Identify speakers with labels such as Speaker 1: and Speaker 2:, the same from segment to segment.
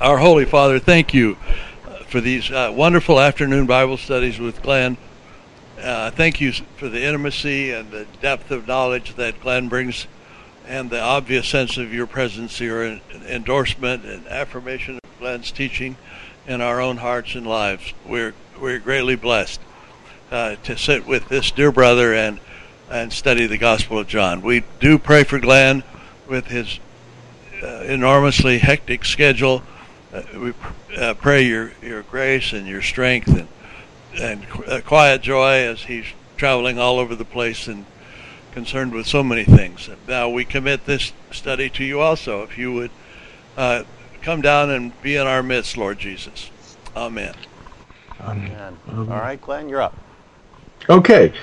Speaker 1: Our Holy Father, thank you for these wonderful afternoon Bible studies with Glenn. Thank you for the intimacy and the depth of knowledge that Glenn brings, and the obvious sense of your presence here, and endorsement and affirmation of Glenn's teaching in our own hearts and lives. We're greatly blessed to sit with this dear brother and study the Gospel of John. We do pray for Glenn with his enormously hectic schedule. We pray your grace and your strength and quiet joy as he's traveling all over the place and concerned with so many things. Now we commit this study to you also. If you would come down and be in our midst, Lord Jesus. Amen.
Speaker 2: Amen. All right, Glenn, you're up.
Speaker 3: Okay.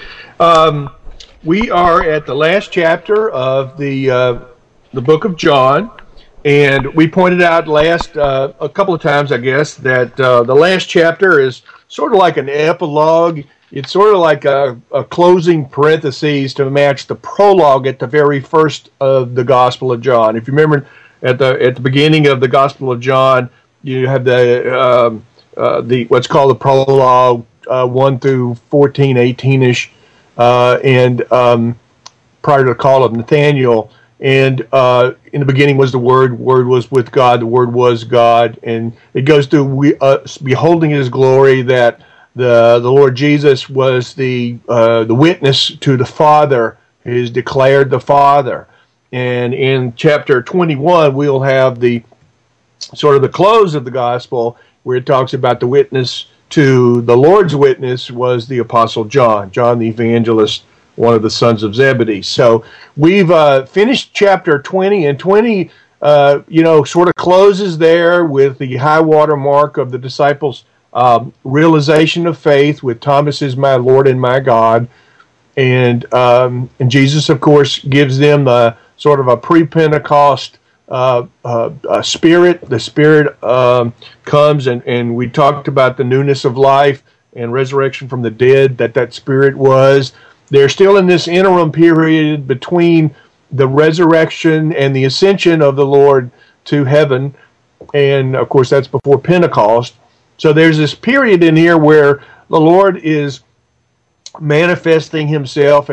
Speaker 3: We are at the last chapter of the book of John. And we pointed out a couple of times, I guess, that the last chapter is sort of like an epilogue. It's sort of like a closing parentheses to match the prologue at the very first of the Gospel of John. If you remember, at the beginning of the Gospel of John, you have the what's called the prologue, 1 through 14, 18-ish, and prior to the call of Nathaniel. And in the beginning was the Word was with God, the Word was God. And it goes through beholding His glory, that the Lord Jesus was the witness to the Father, is declared the Father. And in chapter 21, we'll have the sort of the close of the Gospel, where it talks about the witness to the Lord's witness was the Apostle John the Evangelist, one of the sons of Zebedee. So we've finished chapter 20, and 20, sort of closes there with the high water mark of the disciples' realization of faith with Thomas is my Lord and my God. And Jesus, of course, gives them the sort of a pre-Pentecost spirit. The Spirit comes, and we talked about the newness of life and resurrection from the dead, that Spirit was. They're still in this interim period between the resurrection and the ascension of the Lord to heaven. And, of course, that's before Pentecost. So there's this period in here where the Lord is manifesting Himself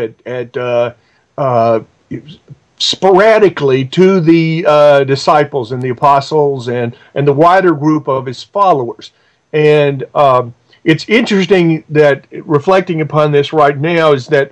Speaker 3: sporadically to the disciples and the apostles and the wider group of His followers. And it's interesting that, reflecting upon this right now, is that,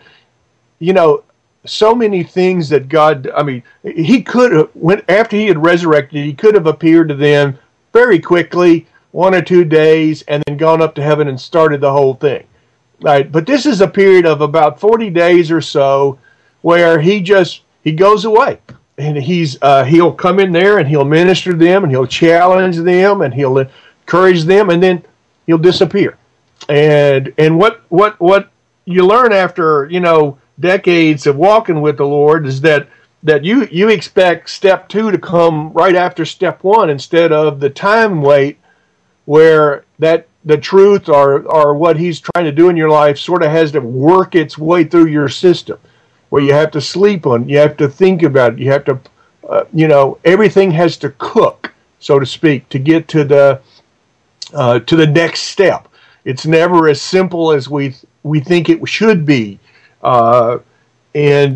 Speaker 3: so many things that God, He could have, after He had resurrected, He could have appeared to them very quickly, 1 or 2 days, and then gone up to heaven and started the whole thing. Right? But this is a period of about 40 days or so where He goes away. And he'll come in there and He'll minister to them and He'll challenge them and He'll encourage them, and then He'll disappear. And what you learn after decades of walking with the Lord is that you expect step 2 to come right after step 1 instead of the time wait where that the truth or what He's trying to do in your life sort of has to work its way through your system, where you have to sleep on, you have to think about it, you have to everything has to cook, so to speak, to get to the next step. It's never as simple as we think it should be, and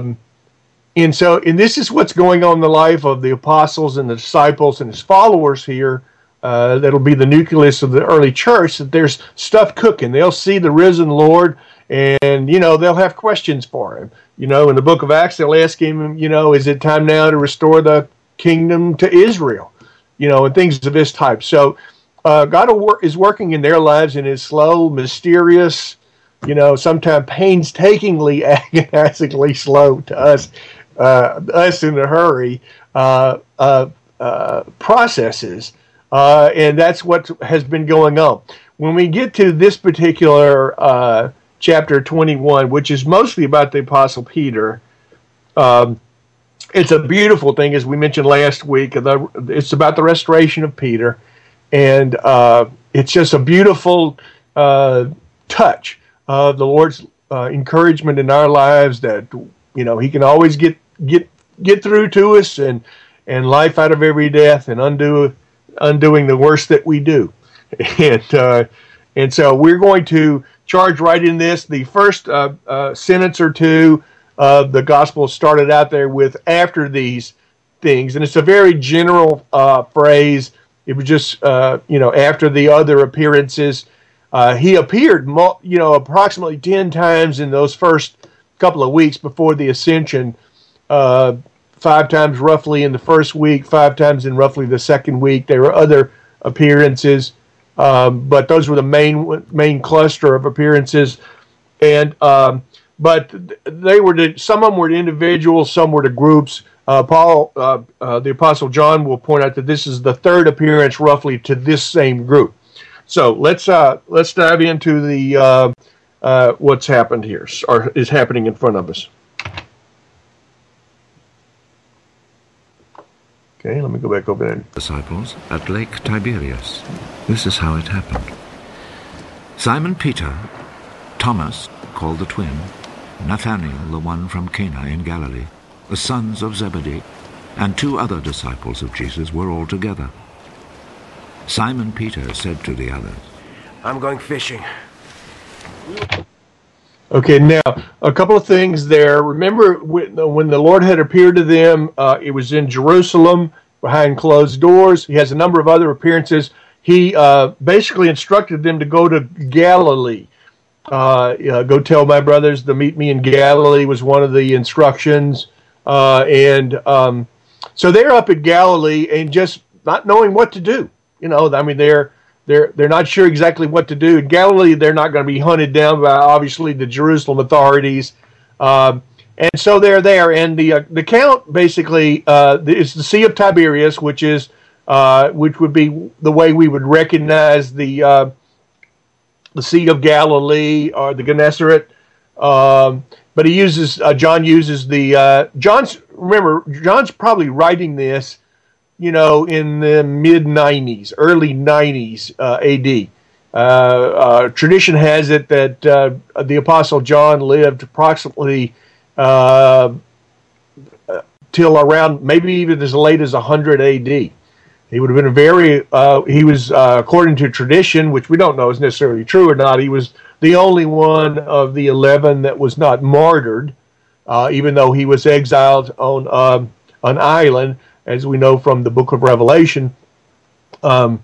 Speaker 3: this is what's going on in the life of the apostles and the disciples and His followers here. That'll be the nucleus of the early church. That there's stuff cooking. They'll see the risen Lord, and they'll have questions for Him. In the book of Acts, they'll ask Him, is it time now to restore the kingdom to Israel? And things of this type. So. God is working in their lives in His slow, mysterious, sometimes painstakingly, agonizingly slow to us in a hurry processes, and that's what has been going on. When we get to this particular chapter 21, which is mostly about the Apostle Peter, it's a beautiful thing, as we mentioned last week. It's about the restoration of Peter. And it's just a beautiful touch of the Lord's encouragement in our lives that He can always get through to us and life out of every death and undo undoing the worst that we do. And so we're going to charge right in this. The first sentence or two of the gospel started out there with "after these things," and it's a very general phrase. It was just after the other appearances. He appeared approximately 10 times in those first couple of weeks before the ascension. 5 times roughly in the first week, 5 times in roughly the second week. There were other appearances, but those were the main cluster of appearances. And but they were some of them were to individuals, some were to groups. Paul, the Apostle John, will point out that this is the third appearance roughly to this same group. So let's dive into the what's happened here or is happening in front of us. Okay, let me go back over there.
Speaker 4: Disciples at Lake Tiberias. This is how it happened. Simon Peter, Thomas, called the twin, Nathanael, the one from Cana in Galilee, the sons of Zebedee, and 2 other disciples of Jesus were all together. Simon Peter said to the others,
Speaker 5: "I'm going fishing."
Speaker 3: Okay, now, a couple of things there. Remember, when the Lord had appeared to them, it was in Jerusalem, behind closed doors. He has a number of other appearances. He basically instructed them to go to Galilee. Go tell my brothers to meet me in Galilee was one of the instructions. So they're up at Galilee and just not knowing what to do. They're not sure exactly what to do. In Galilee, they're not going to be hunted down by, obviously, the Jerusalem authorities. And so they're there. And the count, basically, is the Sea of Tiberias, which would be the way we would recognize the Sea of Galilee or the Gennesaret. But John uses John's probably writing this in the mid-90s, early 90s AD. Tradition has it that the Apostle John lived approximately till around maybe even as late as 100 AD. He would have been he was, according to tradition, which we don't know is necessarily true or not, he was the only one of the 11 that was not martyred, even though he was exiled on an island, as we know from the book of Revelation. John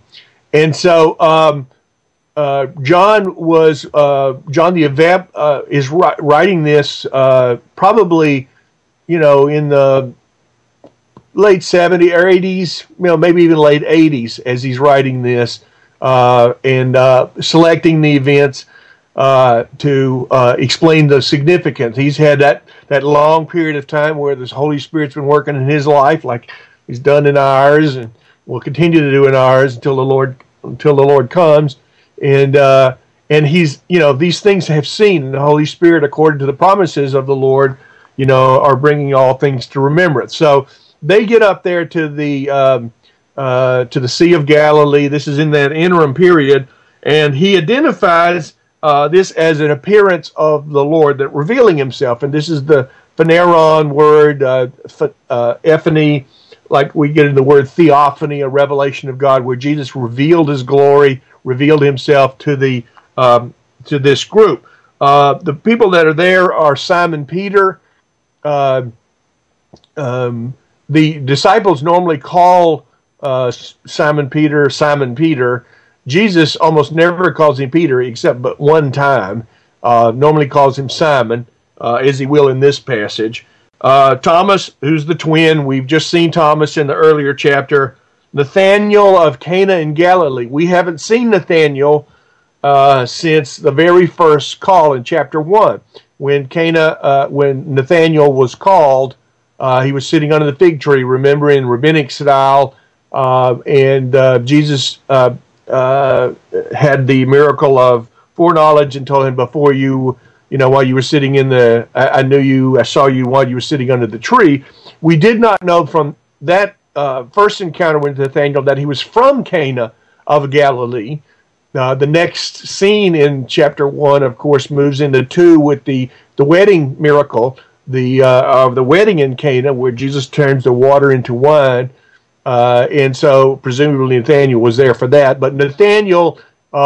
Speaker 3: the Evangel is writing this probably, in the late 70s or 80s, maybe even late 80s as he's writing this and selecting the events to explain the significance. He's had that long period of time where the Holy Spirit's been working in his life, like he's done in ours, and will continue to do in ours until the Lord comes. And he's, these things have seen, and the Holy Spirit, according to the promises of the Lord, are bringing all things to remembrance. So they get up there to the Sea of Galilee. This is in that interim period, and he identifies this as an appearance of the Lord, that revealing himself. And this is the phaneron word, ephany, like we get in the word theophany, a revelation of God, where Jesus revealed his glory, revealed himself to to this group. The people that are there are Simon Peter. The disciples normally call Simon Peter. Jesus almost never calls him Peter except but one time. Normally calls him Simon, as he will in this passage. Thomas, who's the twin. We've just seen Thomas in the earlier chapter. Nathanael of Cana in Galilee. We haven't seen Nathanael since the very first call in chapter 1. When Nathanael was called, he was sitting under the fig tree, remember, in rabbinic style, and Jesus had the miracle of foreknowledge and told him, before while you were sitting I saw you while you were sitting under the tree. We did not know from that first encounter with Nathanael that he was from Cana of Galilee. The next scene in chapter 1, of course, moves into 2 with the wedding miracle, of the wedding in Cana, where Jesus turns the water into wine. And so presumably Nathaniel was there for that. But Nathaniel,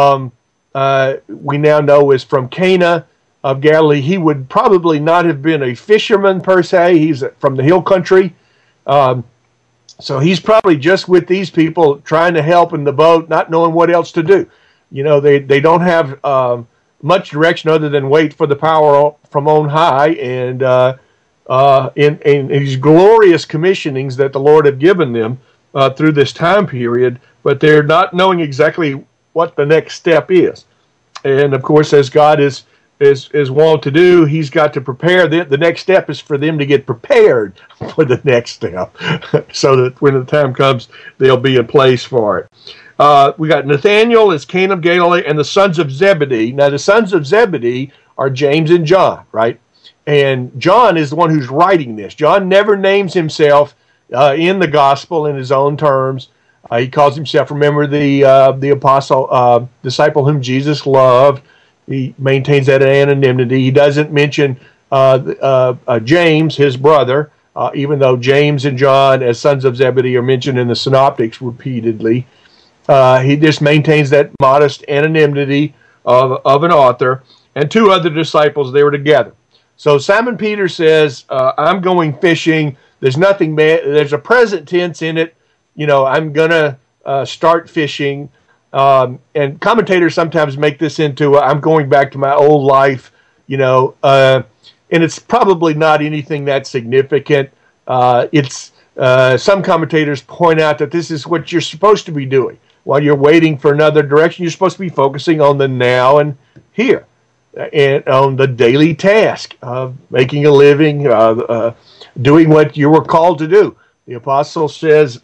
Speaker 3: we now know, is from Cana of Galilee. He would probably not have been a fisherman per se. He's from the hill country. So he's probably just with these people trying to help in the boat, not knowing what else to do. You know, they don't have much direction other than wait for the power from on high and in these glorious commissionings that the Lord had given them through this time period, but they're not knowing exactly what the next step is. And of course, as God is wont to do, He's got to prepare them. The next step is for them to get prepared for the next step, so that when the time comes, they'll be in place for it. We got Nathaniel as Cana of Galilee and the sons of Zebedee. Now, the sons of Zebedee are James and John, right? And John is the one who's writing this. John never names himself in the gospel in his own terms. He calls himself, remember, the apostle, disciple whom Jesus loved. He maintains that anonymity. He doesn't mention James, his brother, even though James and John, as sons of Zebedee, are mentioned in the synoptics repeatedly. He just maintains that modest anonymity of an author. And two other disciples, they were together. So Simon Peter says, I'm going fishing. There's nothing bad. There's a present tense in it. You know, I'm going to start fishing. And commentators sometimes make this into, I'm going back to my old life, you know, and it's probably not anything that significant. Some commentators point out that this is what you're supposed to be doing. While you're waiting for another direction, you're supposed to be focusing on the now and here, and on the daily task of making a living, doing what you were called to do. The Paul says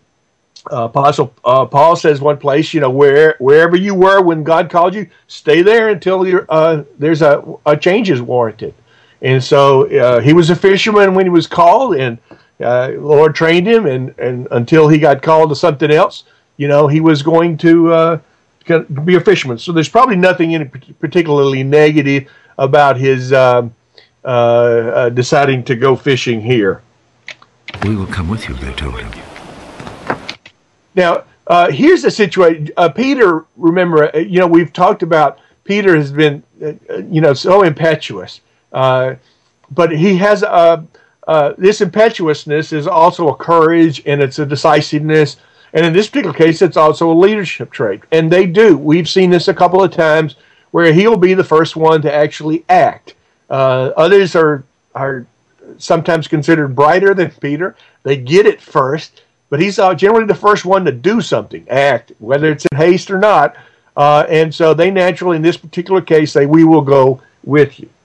Speaker 3: one place, you know, wherever you were when God called you, stay there until there's a change is warranted. And so he was a fisherman when he was called, and the Lord trained him, and until he got called to something else, you know, he was going to be a fisherman. So there's probably nothing particularly negative about his deciding to go fishing here.
Speaker 4: We will come with you, they told him.
Speaker 3: Now, here's the situation. Peter, remember, you know, we've talked about Peter has been, you know, so impetuous. But he has this impetuousness is also a courage, and it's a decisiveness. And in this particular case, it's also a leadership trait. And they do. We've seen this a couple of times where he'll be the first one to actually act. Others are sometimes considered brighter than Peter. They get it first. But he's generally the first one to do something, act, whether it's in haste or not. And so they naturally, in this particular case, say, we will go with you.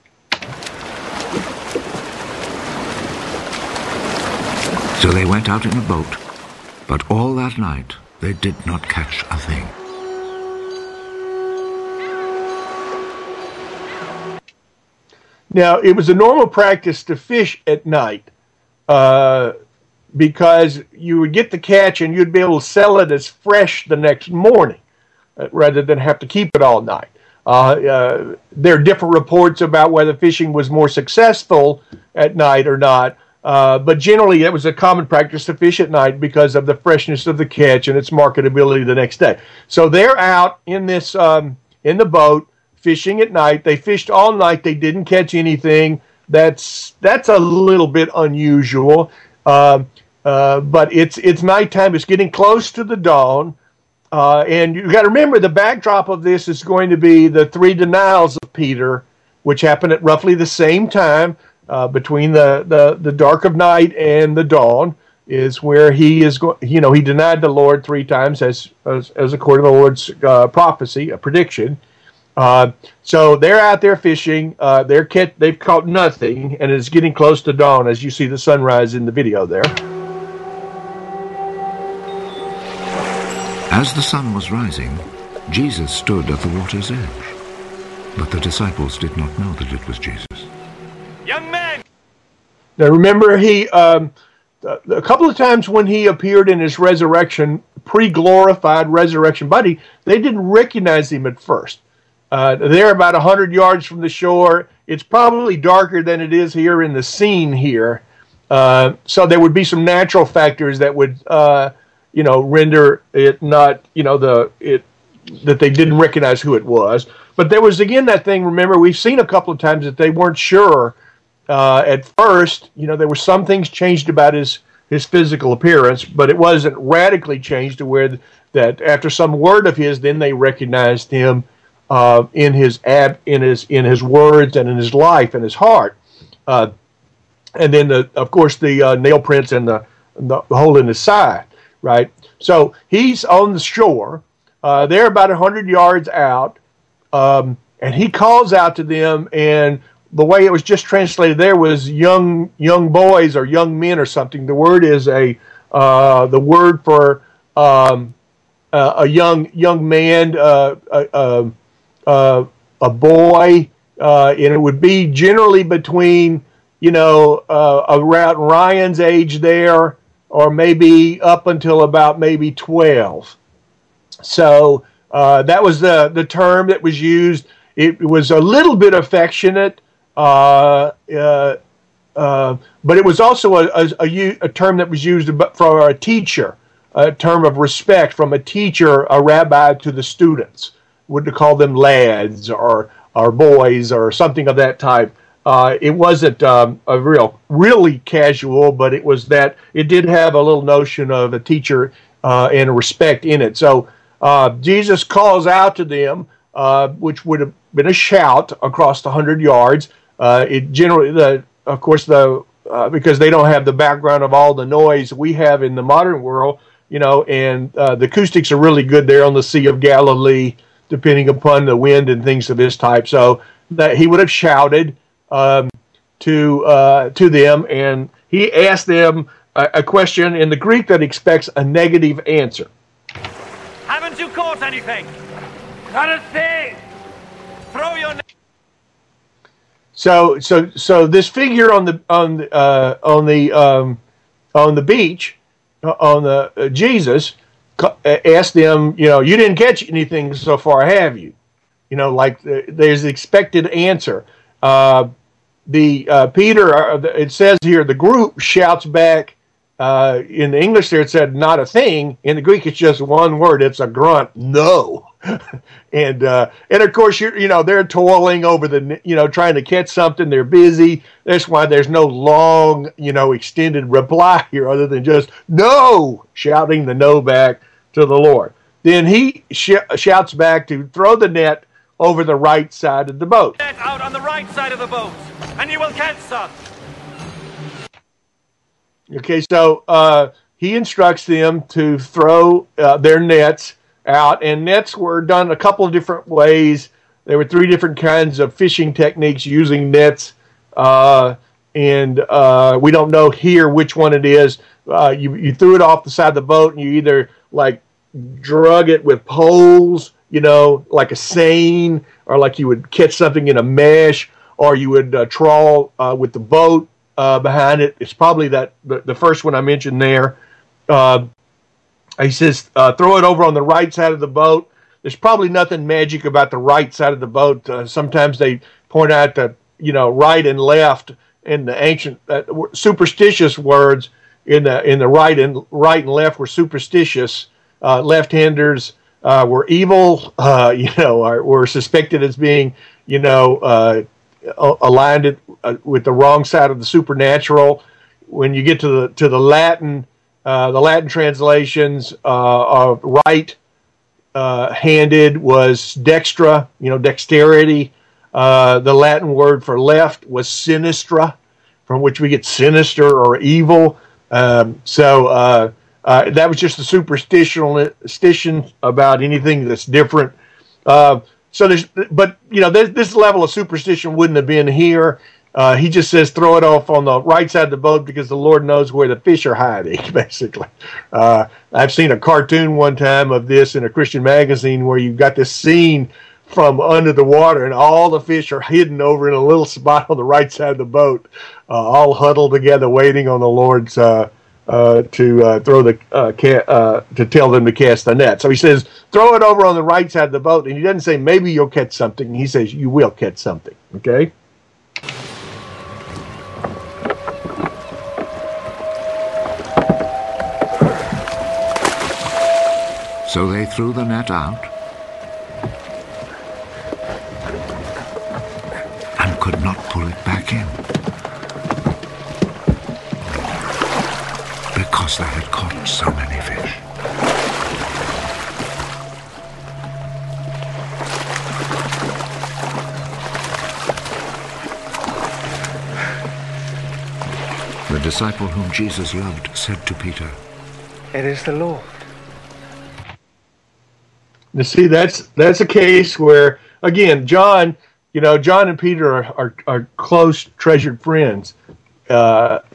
Speaker 4: So they went out in a boat, but all that night they did not catch a thing.
Speaker 3: Now, it was a normal practice to fish at night because you would get the catch and you'd be able to sell it as fresh the next morning rather than have to keep it all night. There are different reports about whether fishing was more successful at night or not. But generally, it was a common practice to fish at night because of the freshness of the catch and its marketability the next day. So they're out in this in the boat fishing at night. They fished all night. They didn't catch anything. That's a little bit unusual. But it's nighttime. It's getting close to the dawn. And you got to remember the backdrop of this is going to be the 3 denials of Peter, which happened at roughly the same time. Between the dark of night and the dawn is where he is he denied the Lord 3 times as according to the Lord's prophecy, a prediction. So they're out there fishing. They've caught nothing, and it's getting close to dawn as you see the sunrise in the video there.
Speaker 4: As the sun was rising, Jesus stood at the water's edge, but the disciples did not know that it was Jesus.
Speaker 5: Young man!
Speaker 3: Now remember, he a couple of times when he appeared in his resurrection, pre-glorified resurrection body, they didn't recognize him at first. They're about 100 yards from the shore. It's probably darker than it is here in the scene here. So there would be some natural factors that would render it not, that they didn't recognize who it was. But there was, again, that thing, remember, we've seen a couple of times that they weren't sure at first. There were some things changed about his physical appearance, but it wasn't radically changed to where that after some word of his, then they recognized him in his words and in his life and his heart. And then, of course, the nail prints and the hole in his side, right? So he's on the shore. They're about 100 yards out, and he calls out to them, and the way it was just translated there was young boys or young men or something. The word is the word for a young man, a boy, and it would be generally between around Ryan's age there, or maybe up until about maybe 12. So that was the term that was used. It was a little bit affectionate, but it was also a term that was used for a teacher, a term of respect from a teacher, a rabbi, to the students. Would call them lads or boys or something of that type. It wasn't really casual, but it was that it did have a little notion of a teacher and a respect in it. So Jesus calls out to them, which would have been a shout across the 100 yards. It generally, of course, because they don't have the background of all the noise we have in the modern world, and the acoustics are really good there on the Sea of Galilee, depending upon the wind and things of this type. So that he would have shouted to them, and he asked them a question in the Greek that expects a negative answer.
Speaker 5: Haven't you caught anything? Not a thing. Throw your.
Speaker 3: So this figure on the beach, Jesus asked them, you didn't catch anything so far, have you? There's the expected answer. Peter, it says here, the group shouts back. In the English there it said not a thing. In the Greek it's just one word. It's a grunt. No. and of course they're toiling over trying to catch something. They're busy. That's why there's no long extended reply here other than just no, shouting the no back to the Lord. Then he shouts back to throw the net over the right side of the boat.
Speaker 5: Net out on the right side of the boat, and you will catch some.
Speaker 3: Okay, so he instructs them to throw their nets out, and nets were done a couple of different ways. There were 3 different kinds of fishing techniques using nets, and we don't know here which one it is. You threw it off the side of the boat, and you either drug it with poles, like a seine, or like you would catch something in a mesh, or you would trawl with the boat behind it. It's probably the first one I mentioned there. He says, throw it over on the right side of the boat. There's probably nothing magic about the right side of the boat. Sometimes they point out that, right and left in the ancient superstitious words in the right and left were superstitious. Left-handers were evil, were suspected as being, aligned with the wrong side of the supernatural. When you get to the Latin translations of right-handed was dextra, dexterity. The Latin word for left was sinistra, from which we get sinister or evil. So that was just a superstition about anything that's different. This level of superstition wouldn't have been here. He just says throw it off on the right side of the boat because the Lord knows where the fish are hiding, basically. I've seen a cartoon one time of this in a Christian magazine where you've got this scene from under the water and all the fish are hidden over in a little spot on the right side of the boat, all huddled together waiting on the Lord's to tell them to cast the net. So he says, throw it over on the right side of the boat, and he doesn't say maybe you'll catch something. He says you will catch something. Okay.
Speaker 4: So they threw the net out and could not pull it back in, because they had caught so many fish. The disciple whom Jesus loved said to Peter,
Speaker 6: "It is the Lord."
Speaker 3: You see, that's a case where, again, John and Peter are close, treasured friends, but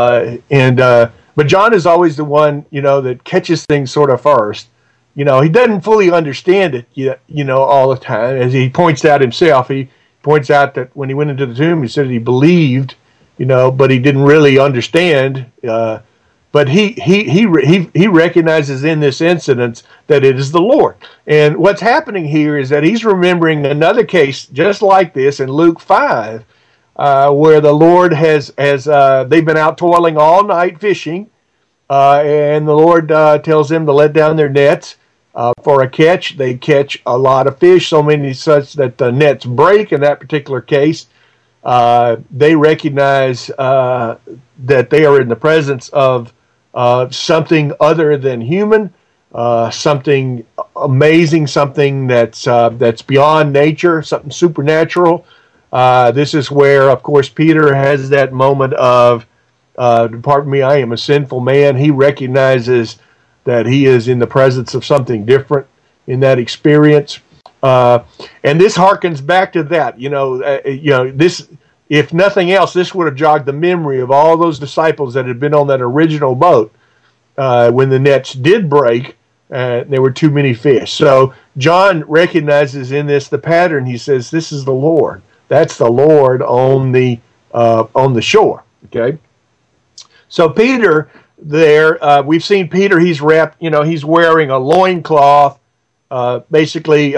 Speaker 3: John is always the one, that catches things sort of first. He doesn't fully understand it, all the time. As he points out himself, he points out that when he went into the tomb, he said he believed, but he didn't really understand. But he recognizes in this incident that it is the Lord. And what's happening here is that he's remembering another case just like this in Luke 5, where the Lord has they've been out toiling all night fishing, and the Lord tells them to let down their nets for a catch. They catch a lot of fish, so many such that the nets break. In that particular case, they recognize that they are in the presence of something other than human, something amazing, something that's beyond nature, something supernatural. This is where, of course, Peter has that moment of, "Pardon me, I am a sinful man." He recognizes that he is in the presence of something different in that experience. And this harkens back to that. This, if nothing else, this would have jogged the memory of all those disciples that had been on that original boat when the nets did break. There were too many fish. So John recognizes in this the pattern. He says, "This is the Lord." That's the Lord on the shore. Okay. So Peter there, we've seen Peter. He's wrapped. He's wearing a loincloth. Basically,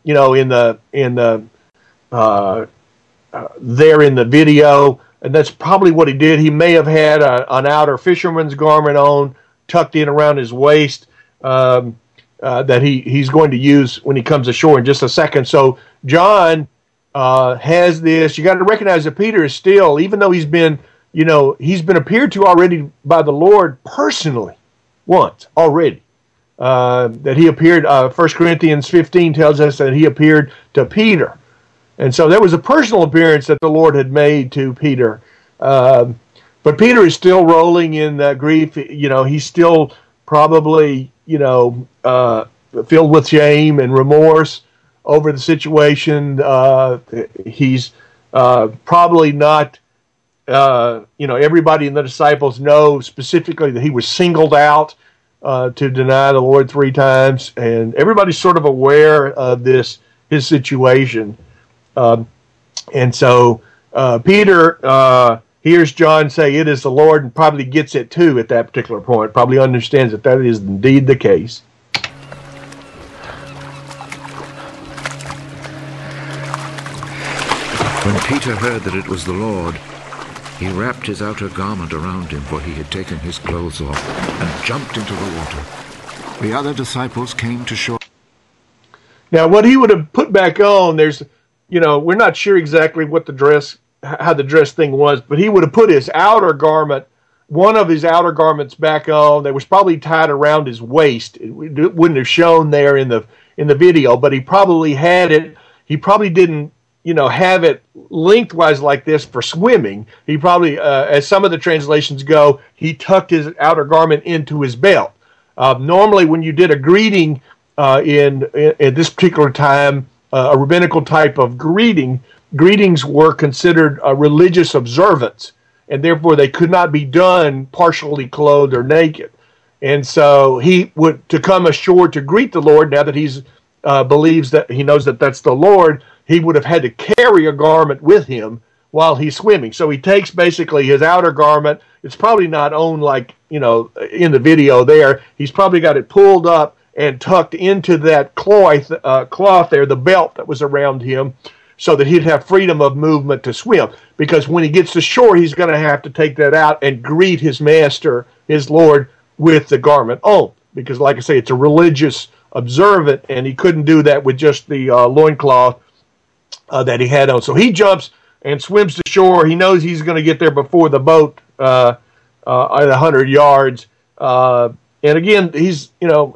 Speaker 3: there in the video, and that's probably what he did. He may have had an outer fisherman's garment on, tucked in around his waist, that he's going to use when he comes ashore in just a second. So John has this. You got to recognize that Peter is still, even though he's been appeared to already by the Lord personally once already. That he appeared. 1 Corinthians 15 tells us that he appeared to Peter. And so there was a personal appearance that the Lord had made to Peter. But Peter is still rolling in grief. He's still probably, filled with shame and remorse over the situation. He's probably not, everybody in the disciples know specifically that he was singled out to deny the Lord 3 times. And everybody's sort of aware of his situation. And so Peter hears John say, "It is the Lord," and probably gets it too at that particular point. Probably understands that is indeed the case.
Speaker 4: When Peter heard that it was the Lord, he wrapped his outer garment around him, for he had taken his clothes off, and jumped into the water. The other disciples came to shore.
Speaker 3: Now, what he would have put back on, we're not sure exactly how the dress thing was, but he would have put his outer garment, one of his outer garments, back on. That was probably tied around his waist. It wouldn't have shown there in the video, but he probably had it. He probably didn't, have it lengthwise like this for swimming. He probably, as some of the translations go, he tucked his outer garment into his belt. Normally, when you did a greeting at this particular time, a rabbinical type of greetings were considered a religious observance, and therefore they could not be done partially clothed or naked. And so he would, to come ashore to greet the Lord, now that he's believes that he knows that that's the Lord, he would have had to carry a garment with him while he's swimming. So he takes basically his outer garment. It's probably not on like, in the video there. He's probably got it pulled up and tucked into that cloth there, the belt that was around him, so that he'd have freedom of movement to swim. Because when he gets to shore, he's going to have to take that out and greet his master, his Lord, with the garment on. Because, like I say, it's a religious observant, and he couldn't do that with just the loincloth that he had on. So he jumps and swims to shore. He knows he's going to get there before the boat at 100 yards. And again, he's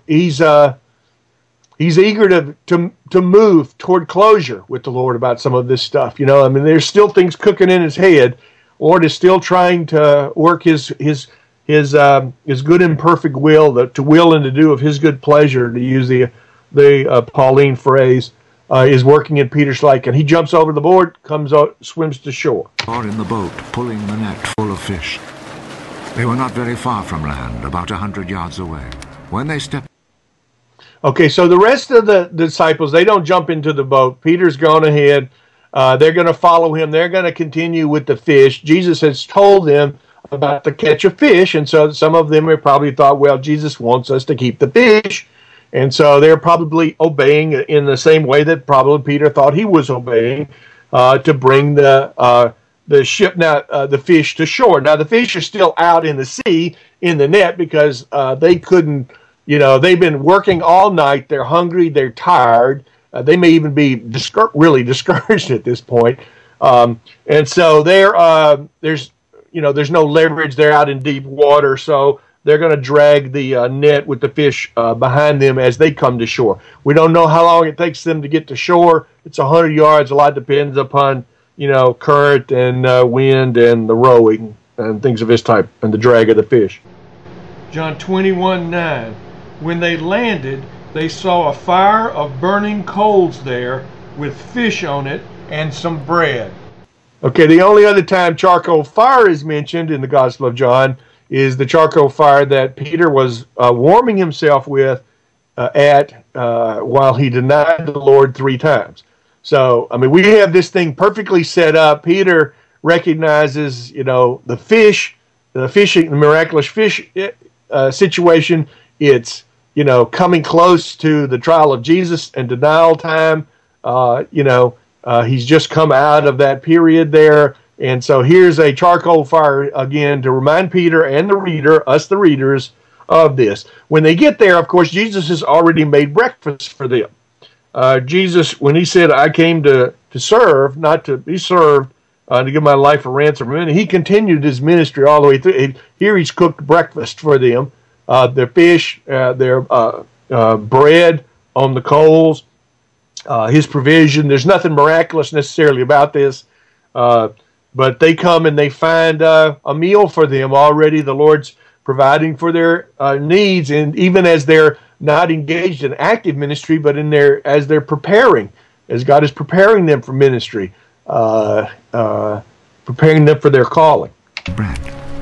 Speaker 3: eager to move toward closure with the Lord about some of this stuff. I mean, there's still things cooking in his head. Lord is still trying to work his good and perfect will, to will and to do of his good pleasure, to use the Pauline phrase, is working in Peter's life. And he jumps over the board, comes out, swims to shore.
Speaker 4: Or in the boat, pulling the net full of fish. They were not very far from land, about 100 yards away. When they stepped...
Speaker 3: Okay, so the rest of the disciples, they don't jump into the boat. Peter's gone ahead. They're going to follow him. They're going to continue with the fish. Jesus has told them about the catch of fish, and so some of them have probably thought, well, Jesus wants us to keep the fish, and so they're probably obeying in the same way that probably Peter thought he was obeying, to bring the fish to shore. Now, the fish are still out in the sea in the net because they couldn't, they've been working all night. They're hungry. They're tired. They may even be really discouraged at this point. And so there's no leverage. They're out in deep water. So they're going to drag the net with the fish behind them as they come to shore. We don't know how long it takes them to get to shore. It's 100 yards. A lot depends upon, current and wind and the rowing and things of this type and the drag of the fish. John 21:9. When they landed, they saw a fire of burning coals there with fish on it and some bread. Okay, the only other time charcoal fire is mentioned in the Gospel of John is the charcoal fire that Peter was warming himself with while he denied the Lord 3 times. So, I mean, we have this thing perfectly set up. Peter recognizes, the fishing, the miraculous fish situation. It's, coming close to the trial of Jesus and denial time. He's just come out of that period there. And so here's a charcoal fire again to remind Peter and the reader, us the readers, of this. When they get there, of course, Jesus has already made breakfast for them. Jesus, when he said, I came to serve, not to be served, to give my life a ransom, and he continued his ministry all the way through. Here he's cooked breakfast for them. Their fish, their bread on the coals, his provision. There's nothing miraculous necessarily about this, but they come and they find a meal for them already. The Lord's providing for their needs, and even as they're not engaged in active ministry, but as they're preparing, as God is preparing them for ministry, preparing them for their calling.
Speaker 4: Bread.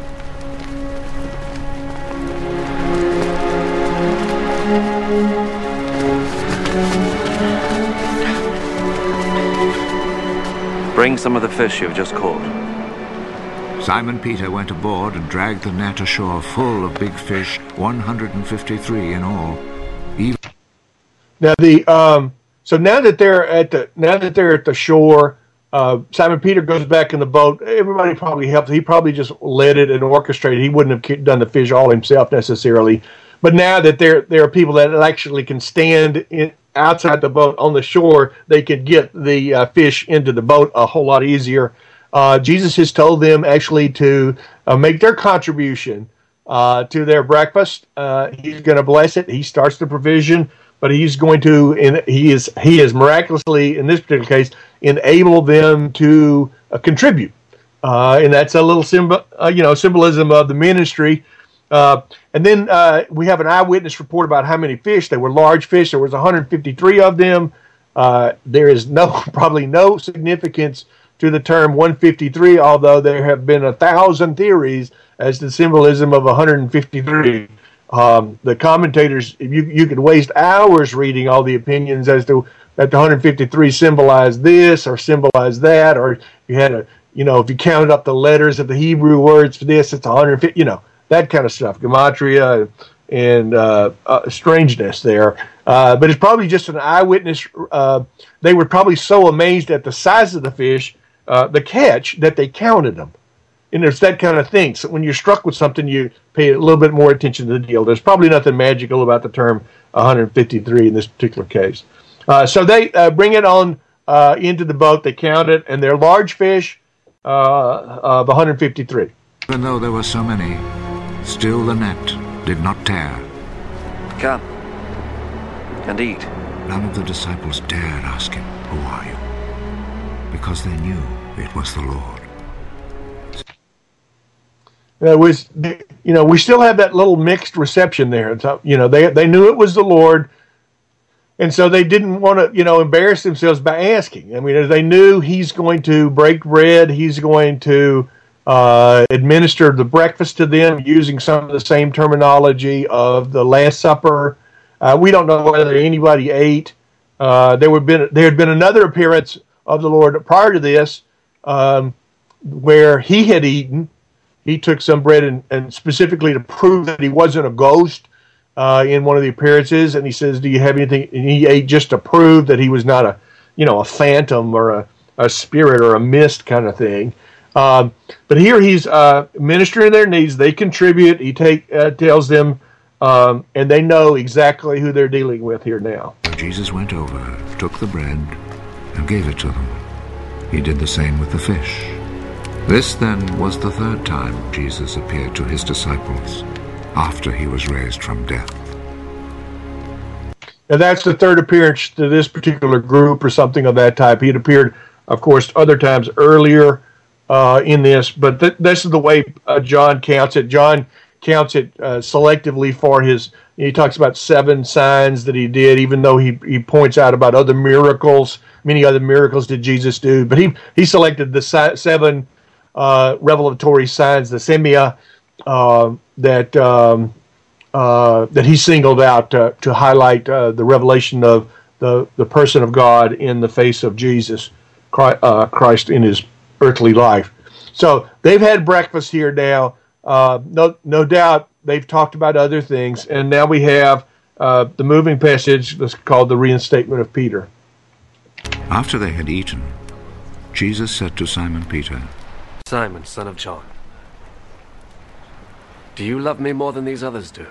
Speaker 2: Bring some of the fish you've just caught.
Speaker 4: Simon Peter went aboard and dragged the net ashore full of big fish, 153 in all.
Speaker 3: Now so now that they're at the shore, Simon Peter goes back in the boat. Everybody probably helped. He probably just led it and orchestrated. He wouldn't have done the fish all himself necessarily. But now that there are people that actually can stand outside the boat on the shore, they can get the fish into the boat a whole lot easier. Jesus has told them actually to make their contribution to their breakfast. He's going to bless it. He starts the provision, but he's going to, and he is miraculously, in this particular case, enable them to contribute. And that's a little symbolism of the ministry. And then we have an eyewitness report about how many fish. They were large fish. There was 153 of them. There is probably no significance to the term 153, although there have been 1,000 theories as to the symbolism of 153. The commentators, you could waste hours reading all the opinions as to that the 153 symbolized this or symbolized that, or you had if you counted up the letters of the Hebrew words for this, it's 150, that kind of stuff, gematria and strangeness there. But it's probably just an eyewitness. They were probably so amazed at the size of the fish, the catch, that they counted them. it's that kind of thing. So when you're struck with something, you pay a little bit more attention to the deal. There's probably nothing magical about the term 153 in this particular case. So they bring it on into the boat. They count it, and they're large fish of 153.
Speaker 4: Even though there were so many, still the net did not tear.
Speaker 2: Come and eat.
Speaker 4: None of the disciples dared ask him, "Who are you?" Because they knew it was the Lord.
Speaker 3: We still have that little mixed reception there. So, they knew it was the Lord, and so they didn't want to, embarrass themselves by asking. I mean, they knew he's going to break bread, he's going to administer the breakfast to them using some of the same terminology of the Last Supper. We don't know whether anybody ate. There had been another appearance of the Lord prior to this, where he had eaten. He took some bread and specifically to prove that he wasn't a ghost in one of the appearances, and he says, "Do you have anything?" And he ate just to prove that he was not a phantom or a spirit or a mist kind of thing. But here he's ministering their needs. They contribute. He tells them, and they know exactly who they're dealing with here now.
Speaker 4: Jesus went over, took the bread, and gave it to them. He did the same with the fish. This, then, was the third time Jesus appeared to his disciples after he was raised from death.
Speaker 3: And that's the third appearance to this particular group or something of that type. He had appeared, of course, other times earlier in this, but this is the way John counts it. John counts it selectively for he talks about 7 signs that he did, even though he points out about other miracles. Many other miracles did Jesus do, but he selected the 7 revelatory signs, the semia, that he singled out to highlight the revelation of the person of God in the face of Jesus Christ in his earthly life. So they've had breakfast here now. No doubt they've talked about other things, and now we have the moving passage that's called the reinstatement of Peter.
Speaker 4: After they had eaten, Jesus said to Simon Peter,
Speaker 7: "Simon, son of John, do you love me more than these others do?"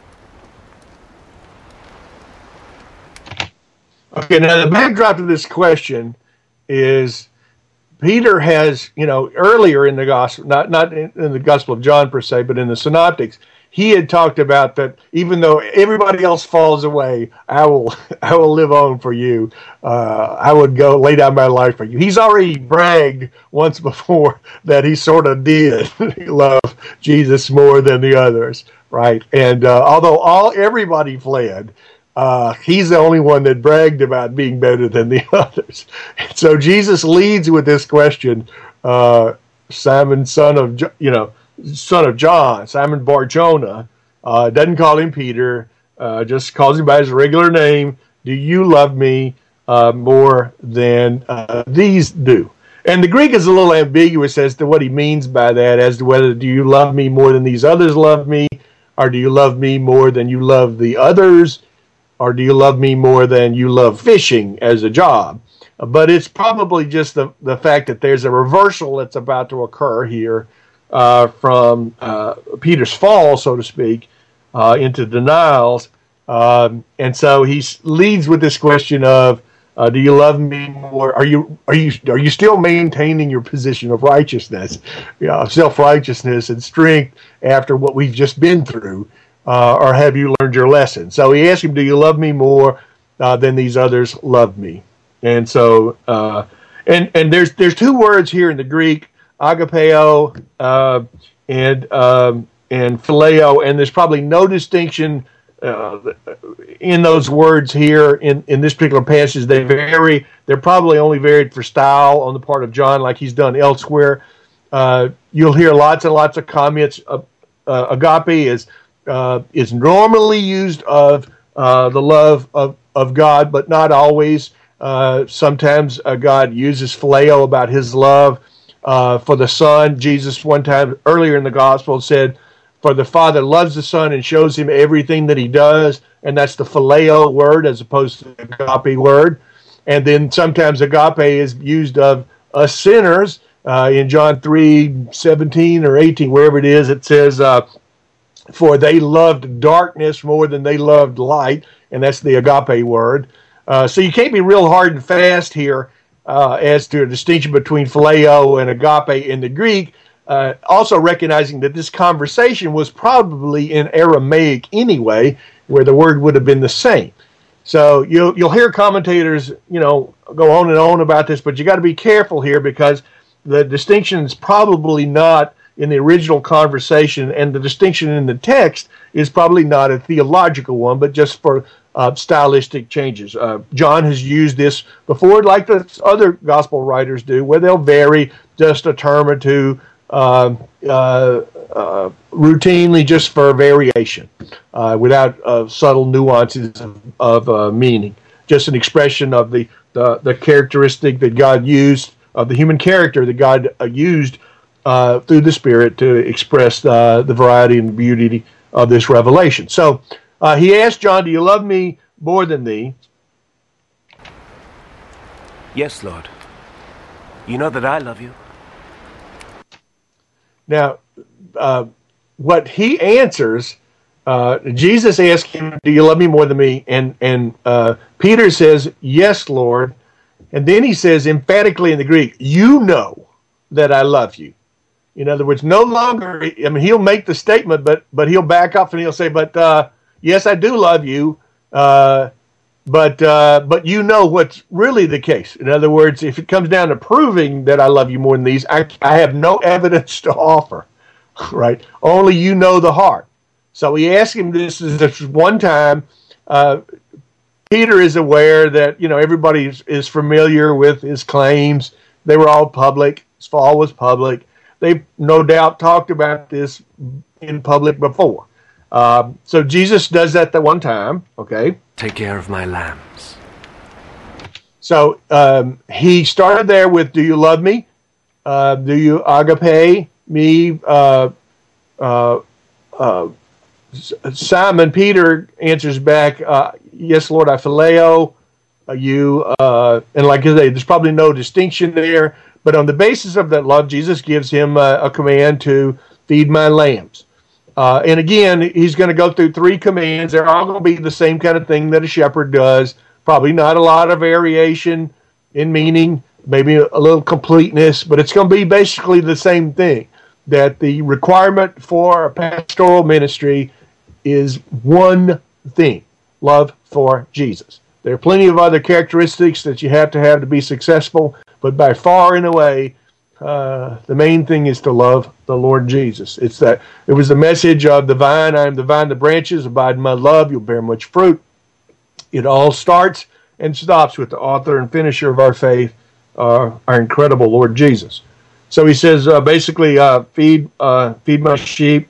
Speaker 3: Okay, now the backdrop to this question is Peter has, earlier in the gospel, not in the Gospel of John per se, but in the Synoptics, he had talked about that even though everybody else falls away, I will live on for you. I would go lay down my life for you. He's already bragged once before that he sort of did love Jesus more than the others, right? And although everybody fled, he's the only one that bragged about being better than the others. So Jesus leads with this question, Simon, son of John, Simon Bar-Jonah, doesn't call him Peter, just calls him by his regular name. Do you love me more than these do? And the Greek is a little ambiguous as to what he means by that, as to whether do you love me more than these others love me, or do you love me more than you love the others, or do you love me more than you love fishing as a job? But it's probably just the fact that there's a reversal that's about to occur here from Peter's fall, so to speak, into denials. And so he leads with this question of, do you love me more? Are you still maintaining your position of righteousness, self-righteousness and strength after what we've just been through? Or have you learned your lesson? So he asked him, do you love me more than these others love me? And so, and there's 2 words here in the Greek, agapeo and phileo, and there's probably no distinction in those words here in this particular passage. They vary. They're probably only varied for style on the part of John, like he's done elsewhere. You'll hear lots and lots of comments. Agape is normally used of the love of God, but not always. Sometimes God uses phileo about his love for the Son. Jesus one time earlier in the Gospel said, "For the Father loves the Son and shows him everything that he does," and that's the phileo word as opposed to the agape word. And then sometimes agape is used of us sinners, In John 3:17 or 18, wherever it is, it says, for they loved darkness more than they loved light, and that's the agape word. So you can't be real hard and fast here as to a distinction between phileo and agape in the Greek, also recognizing that this conversation was probably in Aramaic anyway, where the word would have been the same. So you'll hear commentators, go on and on about this, but you got to be careful here because the distinction is probably not in the original conversation, and the distinction in the text is probably not a theological one, but just for stylistic changes. John has used this before, like the other gospel writers do, where they'll vary just a term or two routinely just for variation, without subtle nuances of meaning. Just an expression of the characteristic that God used, of the human character that God used through the Spirit to express the variety and beauty of this revelation. So he asked John, do you love me more than thee?
Speaker 6: Yes, Lord. You know that I love you.
Speaker 3: Now, what he answers, Jesus asked him, do you love me more than me? And Peter says, yes, Lord. And then he says emphatically in the Greek, you know that I love you. In other words, no longer, he'll make the statement, but he'll back up and he'll say, but yes, I do love you, but you know what's really the case. In other words, if it comes down to proving that I love you more than these, I have no evidence to offer, right? Only you know the heart. So he asked him this one time. Peter is aware that, everybody is familiar with his claims. They were all public. His fall was public. They've no doubt talked about this in public before. So Jesus does that the one time, okay?
Speaker 7: Take care of my lambs.
Speaker 3: So he started there with, do you love me? Do you agape me? Simon Peter answers back, yes, Lord, I phileo you. And like I say, there's probably no distinction there. But on the basis of that love, Jesus gives him a command to feed my lambs. And again, he's going to go through 3 commands. They're all going to be the same kind of thing that a shepherd does. Probably not a lot of variation in meaning, maybe a little completeness, but it's going to be basically the same thing. That the requirement for a pastoral ministry is one thing, love for Jesus. There are plenty of other characteristics that you have to be successful, but by far and away, the main thing is to love the Lord Jesus. It was the message of the vine, I am the vine, the branches, abide in my love, you'll bear much fruit. It all starts and stops with the author and finisher of our faith, our incredible Lord Jesus. So he says, basically, feed my sheep.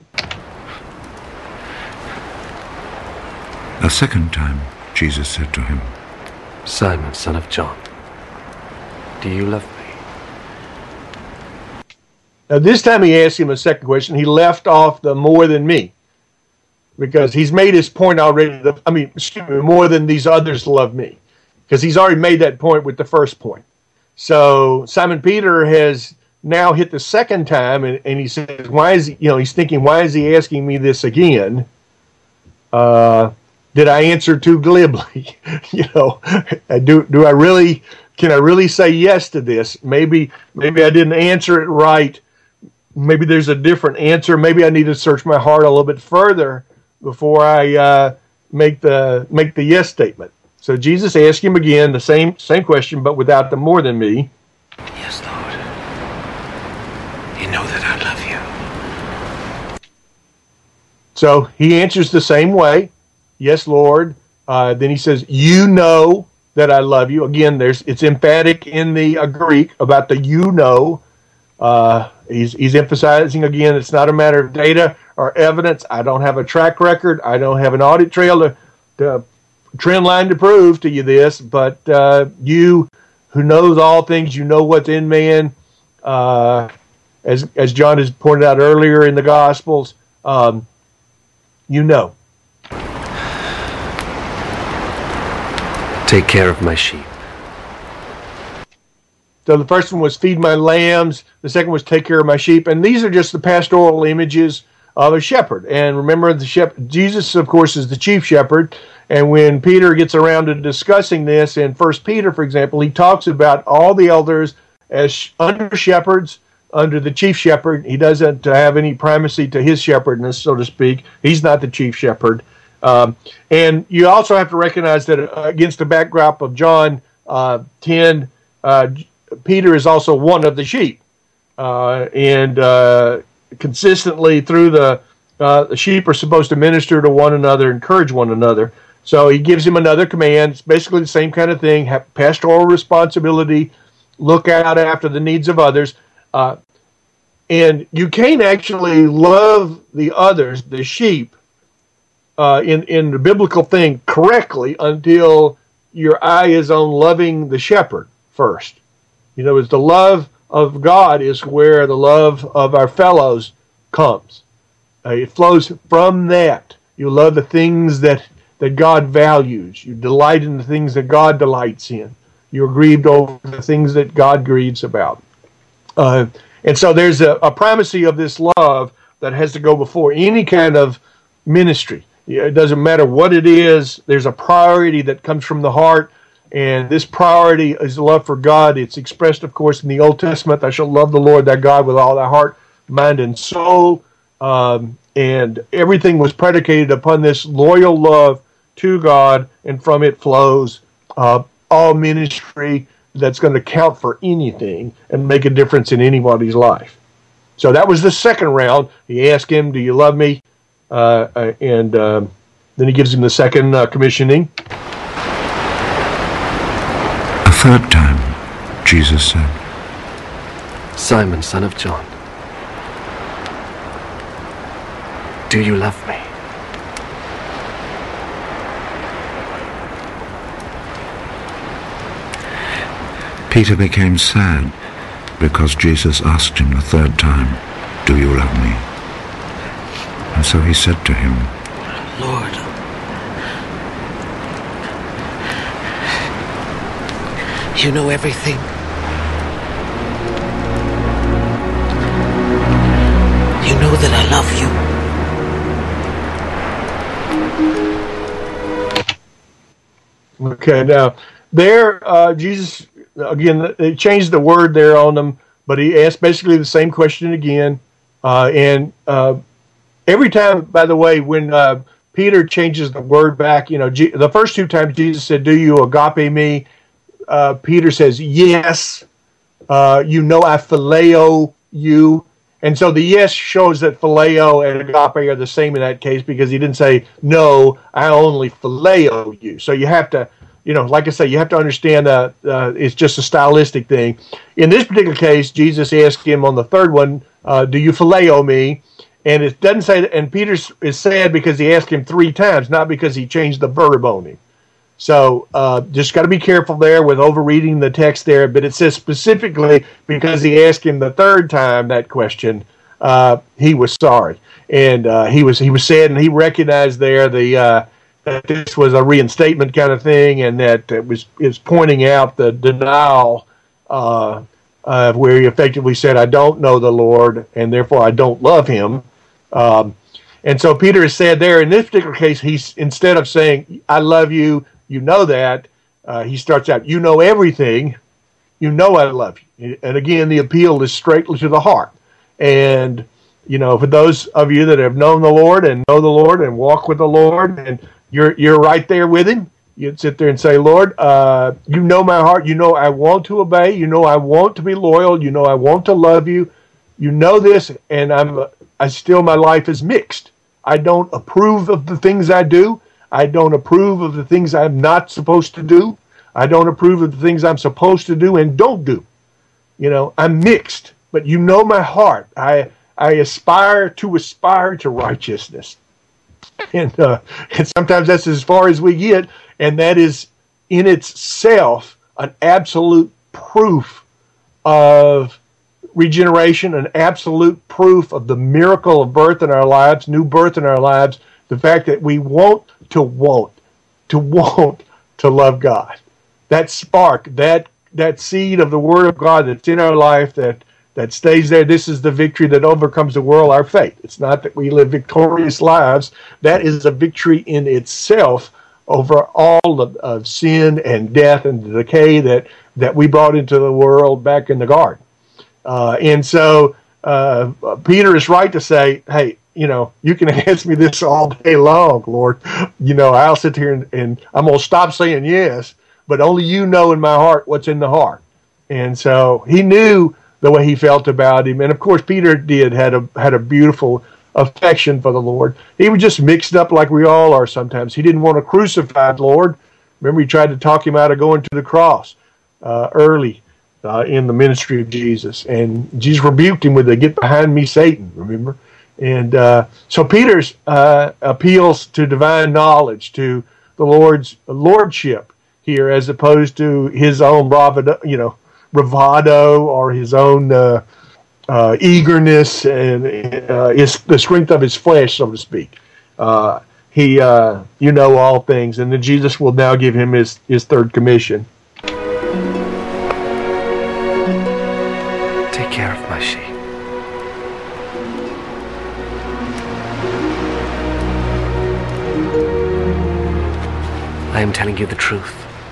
Speaker 4: A second time, Jesus said to him,
Speaker 7: Simon, son of John, do you love me?
Speaker 3: Now, this time he asked him a second question. He left off the more than me, because he's made his point already. More than these others love me, because he's already made that point with the first point. So Simon Peter has now hit the second time, and he says, why is he, he's thinking, why is he asking me this again? Did I answer too glibly? Do I really, can I really say yes to this? Maybe I didn't answer it right. Maybe there's a different answer. Maybe I need to search my heart a little bit further before I make the yes statement. So Jesus asked him again the same question, but without the more than me.
Speaker 6: Yes, Lord. You know that I love you.
Speaker 3: So he answers the same way. Yes, Lord. Then he says, you know that I love you. Again, it's emphatic in the Greek about the you know. He's emphasizing again, it's not a matter of data or evidence. I don't have a track record. I don't have an audit trail to trend line to prove to you this, but you who knows all things, you know what's in man. As John has pointed out earlier in the Gospels, you know.
Speaker 7: Take care of my sheep.
Speaker 3: So the first one was feed my lambs. The second was take care of my sheep. And these are just the pastoral images of a shepherd. And remember, Jesus, of course, is the chief shepherd. And when Peter gets around to discussing this in 1 Peter, for example, he talks about all the elders as under shepherds, under the chief shepherd. He doesn't have any primacy to his shepherdness, so to speak. He's not the chief shepherd. And you also have to recognize that against the backdrop of John 10, Peter is also one of the sheep. And consistently through the sheep are supposed to minister to one another, encourage one another. So he gives him another command. It's basically the same kind of thing, have pastoral responsibility, look out after the needs of others. And you can't actually love the others, the sheep, in the biblical thing correctly until your eye is on loving the shepherd first. You know, it's the love of God is where the love of our fellows comes. It flows from that. You love the things that God values. You delight in the things that God delights in. You're grieved over the things that God grieves about. And so there's a primacy of this love that has to go before any kind of ministry. It doesn't matter what it is. There's a priority that comes from the heart. And this priority is love for God. It's expressed, of course, in the Old Testament. Thou shalt love the Lord thy God with all thy heart, mind, and soul. And everything was predicated upon this loyal love to God, and from it flows all ministry that's going to count for anything and make a difference in anybody's life. So that was the second round. He asked him, do you love me? And then he gives him the second commissioning.
Speaker 4: A third time, Jesus said,
Speaker 7: Simon, son of John, do you love me?
Speaker 4: Peter became sad because Jesus asked him the third time, do you love me? And so he said to him,
Speaker 7: Lord, you know everything. You know that I love you.
Speaker 3: Okay, now there, Jesus, again, they changed the word there on them, but he asked basically the same question again. And every time, by the way, when Peter changes the word back, you know, the first two times Jesus said, do you agape me? Peter says, yes, you know I phileo you. And so the yes shows that phileo and agape are the same in that case, because he didn't say, no, I only phileo you. So you have to, you know, like I say, you have to understand that it's just a stylistic thing. In this particular case, Jesus asked him on the third one, do you phileo me? And it doesn't say that, and Peter is sad because he asked him three times, not because he changed the verb on him. So just got to be careful there with overreading the text there. But it says specifically because he asked him the third time that question, he was sorry, and he was sad, and he recognized there that this was a reinstatement kind of thing, and that it was pointing out the denial where he effectively said, I don't know the Lord, and therefore I don't love him. And so Peter is sad there. In this particular case, he's, instead of saying, I love you, you know that, he starts out, you know everything, you know I love you. And again, the appeal is straightly to the heart. And, you know, for those of you that have known the Lord and know the Lord and walk with the Lord, and you're right there with him, you'd sit there and say, Lord, you know my heart, you know I want to obey, you know I want to be loyal, you know I want to love you, you know this, and I still, my life is mixed. I don't approve of the things I do. I don't approve of the things I'm not supposed to do. I don't approve of the things I'm supposed to do and don't do. You know, I'm mixed, but you know my heart. I aspire to righteousness. And sometimes that's as far as we get, and that is in itself an absolute proof of regeneration, an absolute proof of the miracle of birth in our lives, new birth in our lives, the fact that we want to love God. That spark, that that seed of the Word of God that's in our life that stays there. This is the victory that overcomes the world, our faith. It's not that we live victorious lives. That is a victory in itself over all of sin and death and the decay that we brought into the world back in the garden. And so Peter is right to say, hey, you can ask me this all day long, Lord. I'll sit here and I'm going to stop saying yes, but only you know in my heart what's in the heart. And so he knew the way he felt about him. And of course, Peter had a beautiful affection for the Lord. He was just mixed up like we all are sometimes. He didn't want to crucify the Lord. Remember, he tried to talk him out of going to the cross early in the ministry of Jesus. And Jesus rebuked him with the "Get behind me, Satan," remember? And so Peter's appeals to divine knowledge, to the Lord's lordship here, as opposed to his own bravado or his own eagerness and the strength of his flesh, so to speak. He all things, and then Jesus will now give him his third commission.
Speaker 7: Take care of my sheep. I am telling you the truth.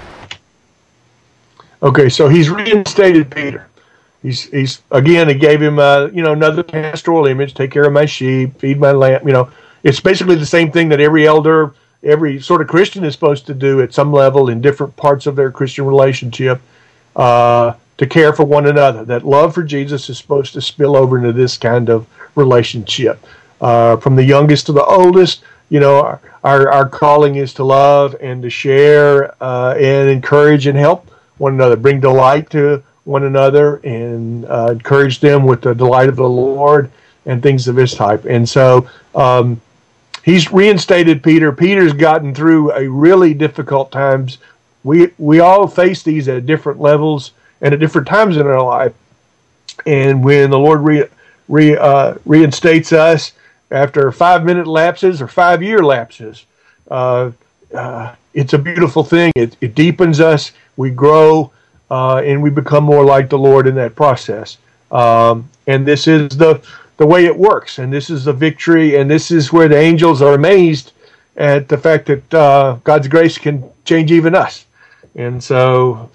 Speaker 3: Okay, so he's reinstated Peter. He's again, he gave him another pastoral image: take care of my sheep, feed my lamb. It's basically the same thing that every elder, every sort of Christian is supposed to do at some level in different parts of their Christian relationship, to care for one another. That love for Jesus is supposed to spill over into this kind of relationship. From the youngest to the oldest, our calling is to love and to share and encourage and help one another, bring delight to one another, and encourage them with the delight of the Lord and things of this type. And so he's reinstated Peter. Peter's gotten through a really difficult times. We all face these at different levels and at different times in our life. And when the Lord reinstates us after 5-minute lapses or 5-year lapses, it's a beautiful thing. It deepens us. We grow, and we become more like the Lord in that process. And this is the way it works. And this is the victory. And this is where the angels are amazed at the fact that God's grace can change even us. And so,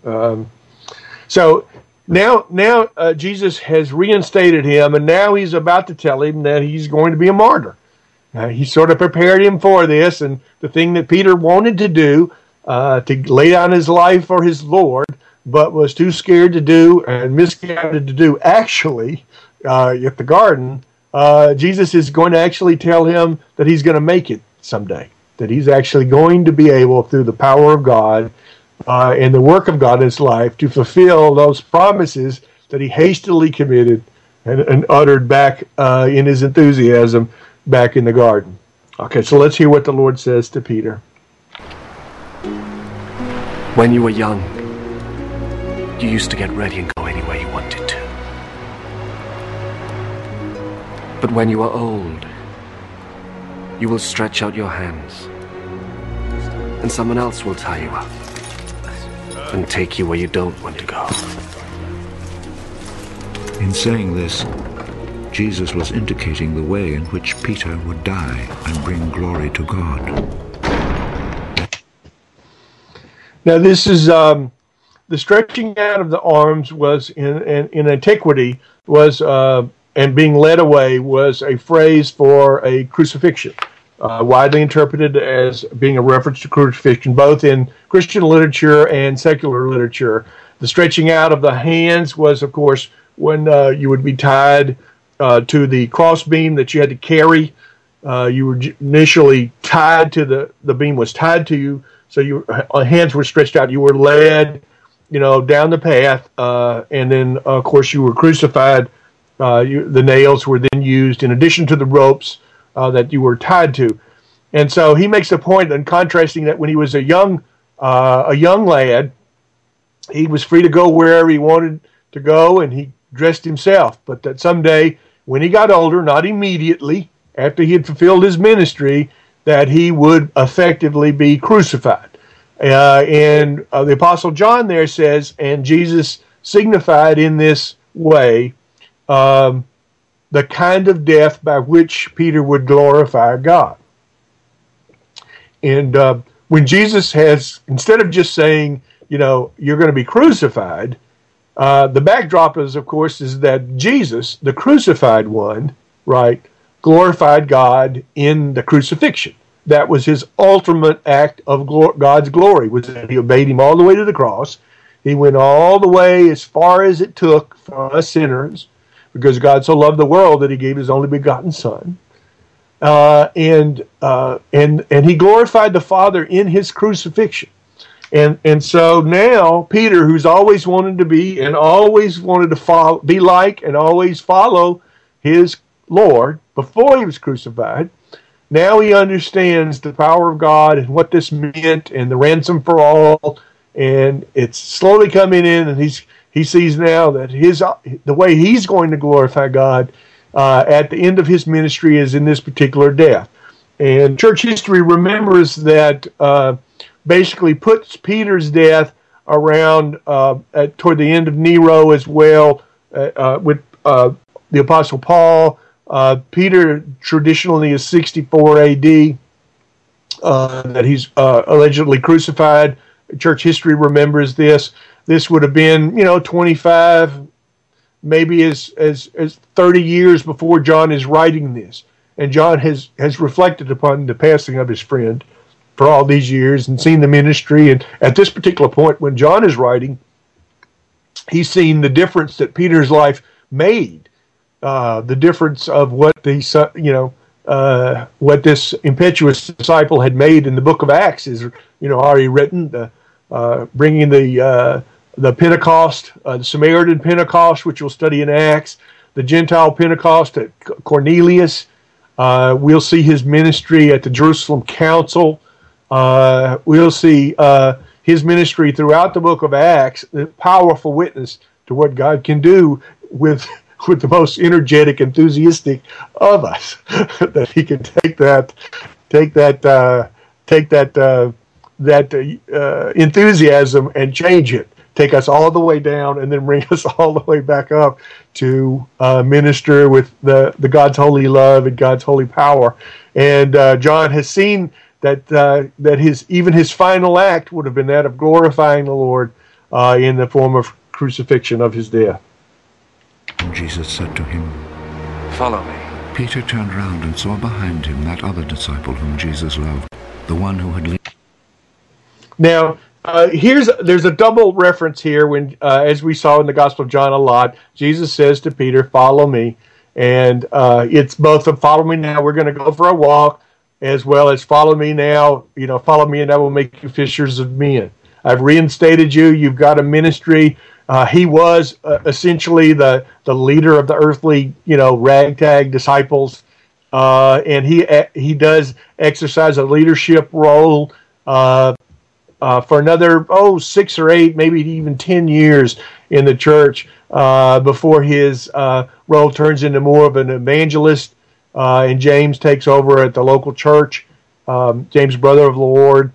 Speaker 3: now Jesus has reinstated him, and now he's about to tell him that he's going to be a martyr. He sort of prepared him for this, and the thing that Peter wanted to do, to lay down his life for his Lord, but was too scared to do and misguided to do actually at the garden, Jesus is going to actually tell him that he's going to make it someday, that he's actually going to be able, through the power of God and the work of God in his life, to fulfill those promises that he hastily committed and uttered back in his enthusiasm back in the garden. Okay, so let's hear what the Lord says to Peter.
Speaker 7: When you were young, you used to get ready and go anywhere you wanted to. But when you are old, you will stretch out your hands, and someone else will tie you up and take you where you don't want to go.
Speaker 4: In saying this, Jesus was indicating the way in which Peter would die and bring glory to God.
Speaker 3: Now, this is the stretching out of the arms was in antiquity was and being led away was a phrase for a crucifixion, widely interpreted as being a reference to crucifixion, both in Christian literature and secular literature. The stretching out of the hands was, of course, when you would be tied to the crossbeam that you had to carry. You were initially tied to the beam was tied to you, so your hands were stretched out. You were led, down the path, and then, of course, you were crucified. The nails were then used in addition to the ropes that you were tied to. And so he makes a point in contrasting that when he was a young lad, he was free to go wherever he wanted to go, and he dressed himself. But that someday, when he got older, not immediately, after he had fulfilled his ministry, that he would effectively be crucified. And the Apostle John there says, and Jesus signified in this way the kind of death by which Peter would glorify God. And when Jesus has, instead of just saying, you're going to be crucified, the backdrop is, of course, is that Jesus, the crucified one, right, glorified God in the crucifixion. That was his ultimate act of God's glory, was that he obeyed him all the way to the cross. He went all the way as far as it took for us sinners, because God so loved the world that he gave his only begotten Son. And he glorified the Father in his crucifixion. And so now Peter, who's always wanted to be and always wanted to be like and always follow his Lord before he was crucified, now he understands the power of God and what this meant and the ransom for all, and it's slowly coming in, and he sees now that the way he's going to glorify God at the end of his ministry is in this particular death. And church history remembers that basically puts Peter's death around toward the end of Nero as well, with the Apostle Paul. Peter traditionally is 64 A.D., that he's allegedly crucified. Church history remembers this. This would have been, 25, maybe as 30 years before John is writing this. And John has reflected upon the passing of his friend for all these years and seen the ministry. And at this particular point, when John is writing, he's seen the difference that Peter's life made. The difference of what what this impetuous disciple had made in the book of Acts is, already written. Bringing the Pentecost, the Samaritan Pentecost, which we'll study in Acts, the Gentile Pentecost at Cornelius. We'll see his ministry at the Jerusalem Council. We'll see his ministry throughout the book of Acts, the powerful witness to what God can do with the most energetic, enthusiastic of us, that he can take that enthusiasm and change it, take us all the way down, and then bring us all the way back up to minister with the God's holy love and God's holy power. And John has seen that his final act would have been that of glorifying the Lord in the form of crucifixion of his death.
Speaker 4: And Jesus said to him,
Speaker 2: "Follow me."
Speaker 4: Peter turned round and saw behind him that other disciple whom Jesus loved, the one who had
Speaker 3: Now, there's a double reference here when, as we saw in the Gospel of John a lot, Jesus says to Peter, "Follow me," and it's both a "follow me now, we're going to go for a walk," as well as "follow me now, follow me and I will make you fishers of men. I've reinstated you. You've got a ministry." He was essentially the leader of the earthly, ragtag disciples, and he does exercise a leadership role for another 6 or 8, maybe even 10 years in the church before his role turns into more of an evangelist, and James takes over at the local church. James, brother of the Lord.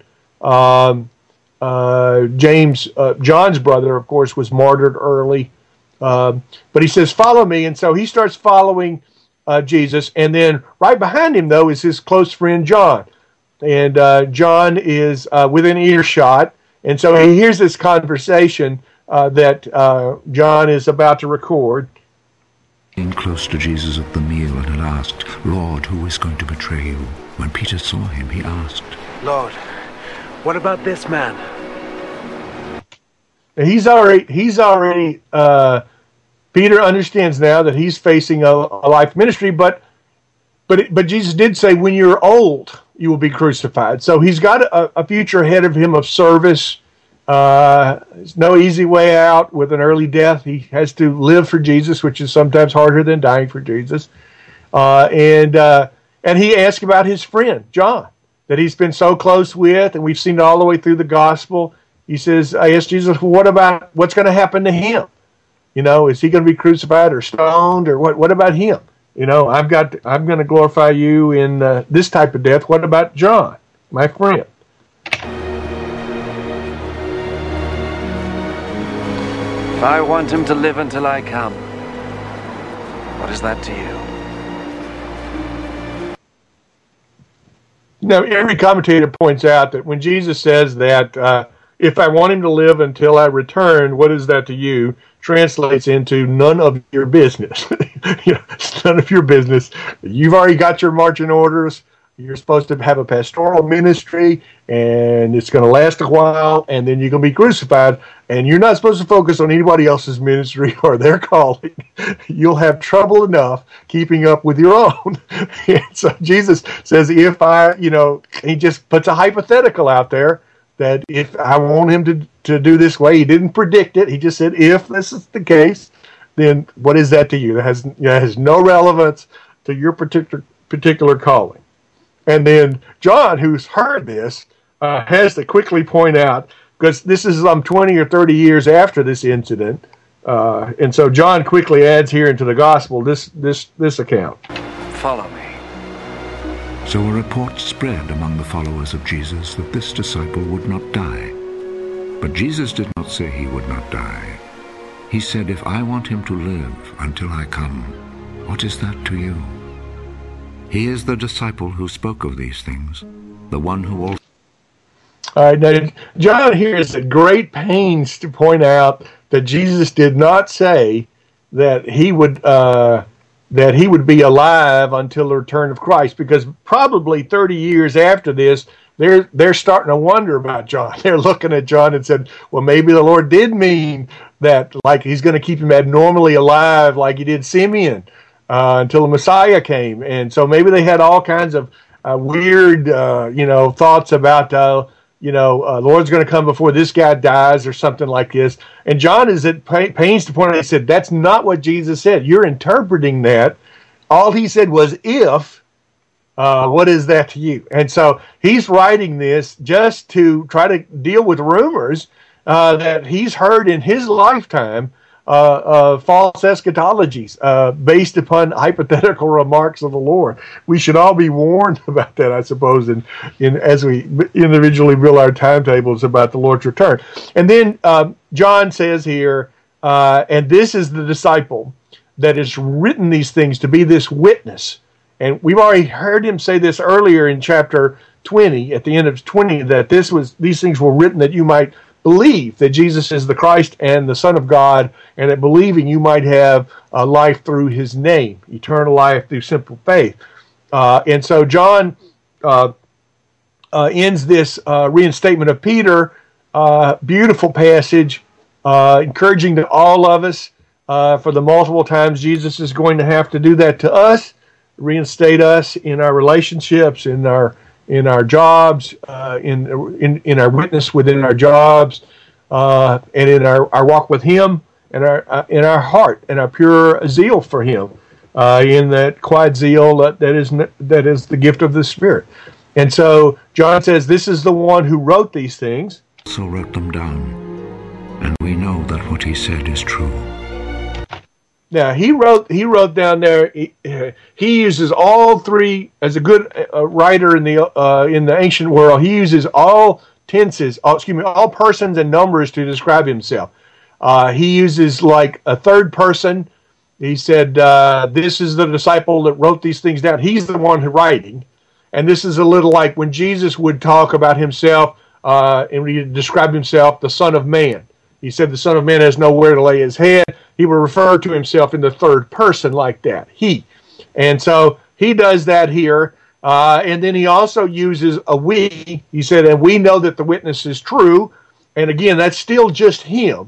Speaker 3: James, John's brother, of course, was martyred early. But he says, "Follow me." And so he starts following Jesus. And then right behind him, though, is his close friend John. And John is within earshot. And so he hears this conversation that John is about to record.
Speaker 4: Came close to Jesus at the meal and had asked, "Lord, who is going to betray you?" When Peter saw him, he asked,
Speaker 6: "Lord, what about this man?"
Speaker 3: He's already. Peter understands now that he's facing a life ministry, but Jesus did say, "When you're old, you will be crucified." So he's got a future ahead of him of service. There's no easy way out with an early death. He has to live for Jesus, which is sometimes harder than dying for Jesus. And he asked about his friend John, that he's been so close with, and we've seen it all the way through the gospel. He says, I asked Jesus, what's going to happen to him? Is he going to be crucified or stoned, or what about him? I'm going to glorify you in this type of death. What about John, my friend?
Speaker 2: I want him to live until I come. What is that to you?
Speaker 3: Now, every commentator points out that when Jesus says that, if I want him to live until I return, what is that to you? Translates into none of your business. It's none of your business. You've already got your marching orders. You're supposed to have a pastoral ministry, and it's going to last a while, and then you're going to be crucified, and you're not supposed to focus on anybody else's ministry or their calling. You'll have trouble enough keeping up with your own. And so Jesus says, he just puts a hypothetical out there that if I want him to do this way, he didn't predict it. He just said, if this is the case, then what is that to you? That has no relevance to your particular calling. And then John, who's heard this, has to quickly point out, because this is 20 or 30 years after this incident, and so John quickly adds here into the gospel this account.
Speaker 2: Follow me.
Speaker 4: So a report spread among the followers of Jesus that this disciple would not die. But Jesus did not say he would not die. He said, if I want him to live until I come, what is that to you? He is the disciple who spoke of these things, the one who also...
Speaker 3: All right, now John here is at great pains to point out that Jesus did not say that he would be alive until the return of Christ, because probably 30 years after this, they're starting to wonder about John. They're looking at John and said, well, maybe the Lord did mean that, like he's going to keep him abnormally alive like he did Simeon. Until the Messiah came. And so maybe they had all kinds of weird, thoughts about, Lord's going to come before this guy dies or something like this. And John is at pains to point out, he said, that's not what Jesus said. You're interpreting that. All he said was, if, what is that to you? And so he's writing this just to try to deal with rumors that he's heard in his lifetime, false eschatologies based upon hypothetical remarks of the Lord. We should all be warned about that, I suppose, as we individually build our timetables about the Lord's return. And then John says here, and this is the disciple that has written these things to be this witness. And we've already heard him say this earlier in chapter 20, at the end of 20, that these things were written that you might believe that Jesus is the Christ and the Son of God, and that believing you might have life through his name, eternal life through simple faith. And so John ends this reinstatement of Peter, beautiful passage, encouraging to all of us for the multiple times Jesus is going to have to do that to us, reinstate us in our relationships, in our jobs, in our witness within our jobs, and in our walk with him, and in our heart and our pure zeal for him, in that quiet zeal that is the gift of the Spirit. And so John says this is the one who wrote these things.
Speaker 4: Also wrote them down, and we know that what he said is true.
Speaker 3: Now he wrote down there. He uses all three, as a good writer in the ancient world. He uses all tenses, all persons and numbers to describe himself. He uses like a third person. He said, "This is the disciple that wrote these things down. He's the one writing." And this is a little like when Jesus would talk about himself and he described himself, the Son of Man. He said the Son of Man has nowhere to lay his head. He will refer to himself in the third person like that, he. And so he does that here. And then he also uses a we. He said, and we know that the witness is true. And again, that's still just him.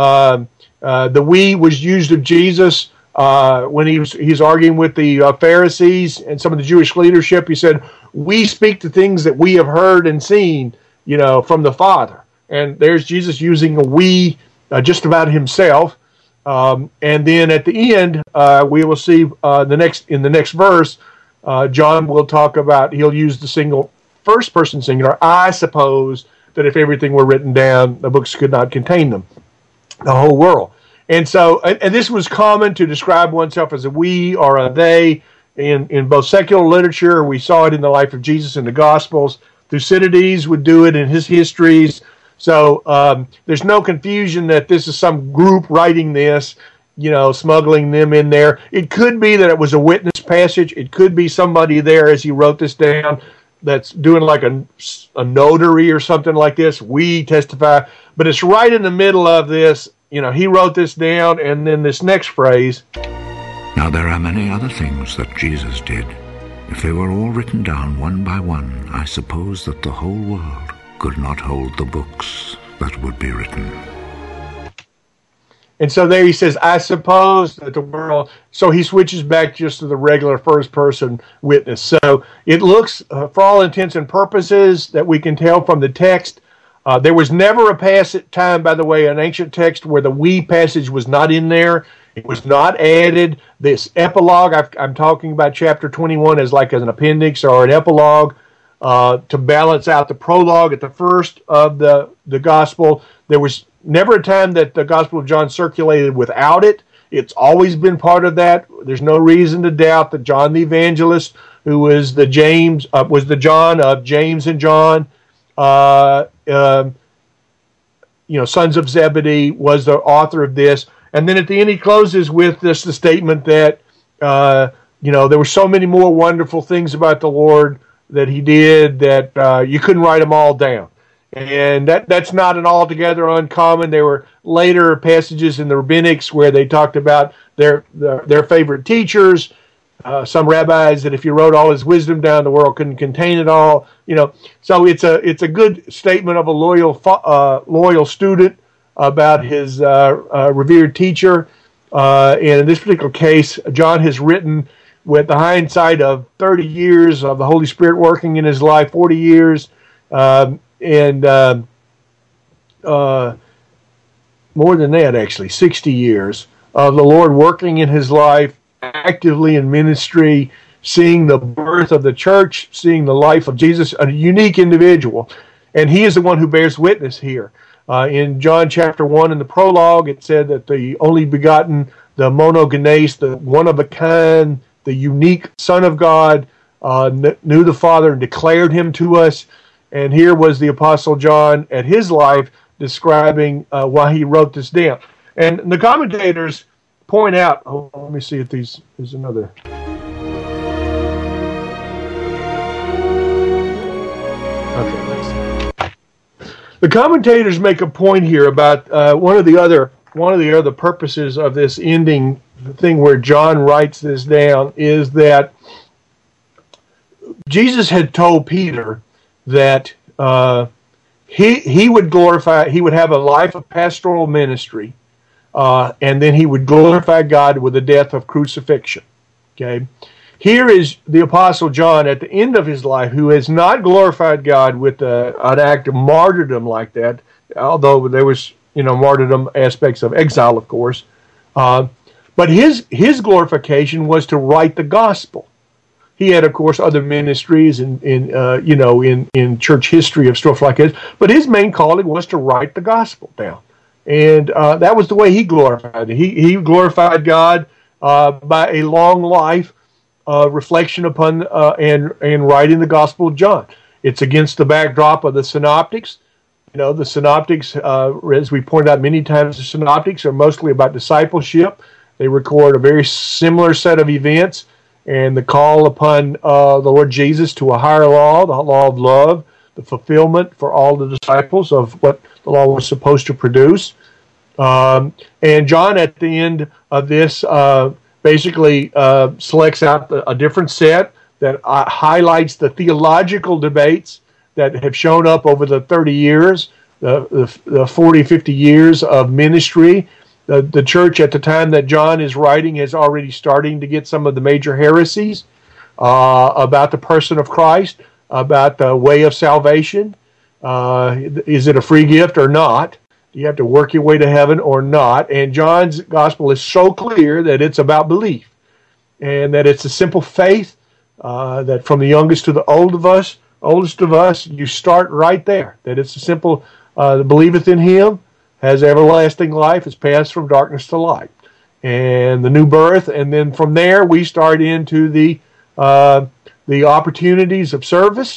Speaker 3: The we was used of Jesus when he's arguing with the Pharisees and some of the Jewish leadership. He said, we speak the things that we have heard and seen, from the Father. And there's Jesus using a we just about himself. And then at the end, we will see in the next verse, John will talk about, he'll use the first person singular. I suppose that if everything were written down, the books could not contain them, the whole world. And so, and this was common to describe oneself as a we or a they in both secular literature. We saw it in the life of Jesus in the Gospels. Thucydides would do it in his histories. So there's no confusion that this is some group writing this, smuggling them in there. It could be that it was a witness passage. It could be somebody there as he wrote this down that's doing like a notary or something like this. We testify. But it's right in the middle of this. He wrote this down, and then this next phrase.
Speaker 4: Now there are many other things that Jesus did. If they were all written down one by one, I suppose that the whole world could not hold the books that would be written.
Speaker 3: And so there he says, I suppose that the world, so he switches back just to the regular first person witness. So it looks, for all intents and purposes, that we can tell from the text, there was never a time, by the way, an ancient text where the we passage was not in there. It was not added. This epilogue, I'm talking about chapter 21 as like an appendix or an epilogue to balance out the prologue at the first of the gospel. There was never a time that the Gospel of John circulated without it. It's always been part of that. There's no reason to doubt that John the Evangelist, who was the John of James and John, sons of Zebedee, was the author of this. And then at the end, he closes with the statement that, there were so many more wonderful things about the Lord that he did that you couldn't write them all down. And that's not an altogether uncommon. There were later passages in the rabbinics where they talked about their favorite teachers. Some rabbis that if you wrote all his wisdom down, the world couldn't contain it all. So it's a good statement of a loyal student about his revered teacher. And in this particular case, John has written with the hindsight of 30 years of the Holy Spirit working in his life, 40 years, and more than that, actually, 60 years of the Lord working in his life, actively in ministry, seeing the birth of the church, seeing the life of Jesus, a unique individual. And he is the one who bears witness here. In John chapter 1, in the prologue, it said that the only begotten, the monogenes, the one-of-a-kind, the unique Son of God, knew the Father and declared him to us. And here was the Apostle John at his life describing why he wrote this down. And the commentators point out, let me see if there's another. Okay, let's see. The commentators make a point here about one of the other purposes of this ending thing where John writes this down is that Jesus had told Peter that he would glorify, he would have a life of pastoral ministry, and then he would glorify God with the death of crucifixion. Okay, here is the Apostle John at the end of his life, who has not glorified God with an act of martyrdom like that, although there was martyrdom aspects of exile, of course. But his glorification was to write the gospel. He had, of course, other ministries in church history of stuff like this. But his main calling was to write the gospel down, and that was the way he glorified it. He glorified God by a long life, reflection upon and writing the Gospel of John. It's against the backdrop of the Synoptics. The Synoptics, as we pointed out many times, the Synoptics are mostly about discipleship. They record a very similar set of events and the call upon the Lord Jesus to a higher law, the law of love, the fulfillment for all the disciples of what the law was supposed to produce. And John, at the end of this, basically selects out a different set that highlights the theological debates that have shown up over the 30 years, the 40, 50 years of ministry. The church at the time that John is writing is already starting to get some of the major heresies about the person of Christ, about the way of salvation. Is it a free gift or not? Do you have to work your way to heaven or not? And John's gospel is so clear that it's about belief and that it's a simple faith, that from the youngest to the oldest of us, you start right there, that it's a simple, believeth in him, has everlasting life, is passed from darkness to light, and the new birth. And then from there, we start into the opportunities of service,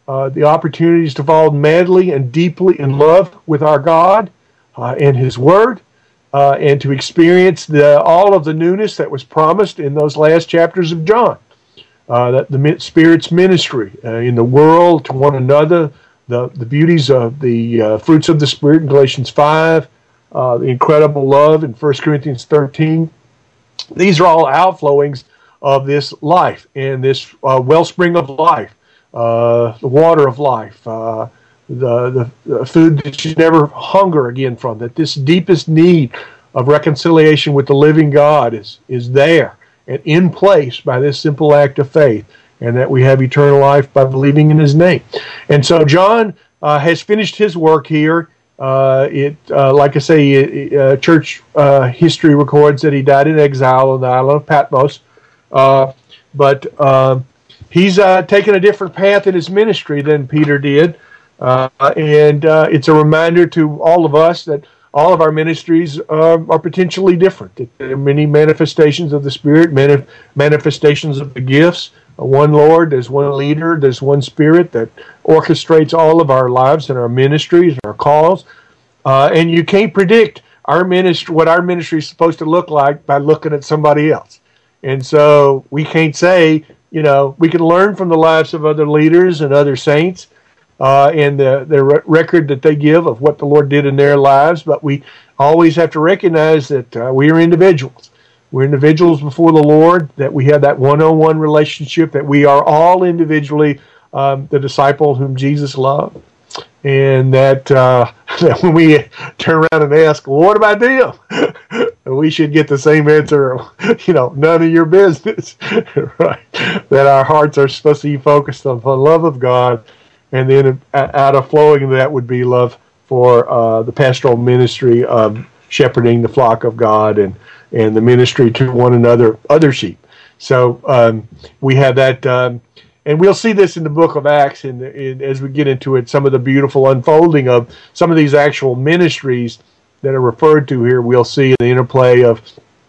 Speaker 3: the opportunities to fall madly and deeply in love with our God and His Word, and to experience all of the newness that was promised in those last chapters of John. That the Spirit's ministry in the world to one another, the beauties of the fruits of the Spirit in Galatians 5, the incredible love in 1 Corinthians 13. These are all outflowings of this life and this wellspring of life, the water of life, the food that you never hunger again from, that this deepest need of reconciliation with the living God is there and in place by this simple act of faith, and that we have eternal life by believing in His name. And so John has finished his work here. Like I say, church history records that he died in exile on the island of Patmos. But he's taken a different path in his ministry than Peter did. And it's a reminder to all of us that all of our ministries are potentially different. There are many manifestations of the Spirit, manifestations of the gifts. One Lord, there's one leader, there's one Spirit that orchestrates all of our lives and our ministries, our calls. And you can't predict what our ministry is supposed to look like by looking at somebody else. And so we can't say, we can learn from the lives of other leaders and other saints, and the record that they give of what the Lord did in their lives, but we always have to recognize that we are individuals. We're individuals before the Lord, that we have that one-on-one relationship, that we are all individually the disciple whom Jesus loved, and that when we turn around and ask, well, what about them? We should get the same answer, none of your business, right? That our hearts are supposed to be focused on the love of God, and then out of flowing that would be love for the pastoral ministry of shepherding the flock of God and the ministry to one another, other sheep. So we have that, and we'll see this in the book of Acts, as we get into it, some of the beautiful unfolding of some of these actual ministries that are referred to here. We'll see the interplay of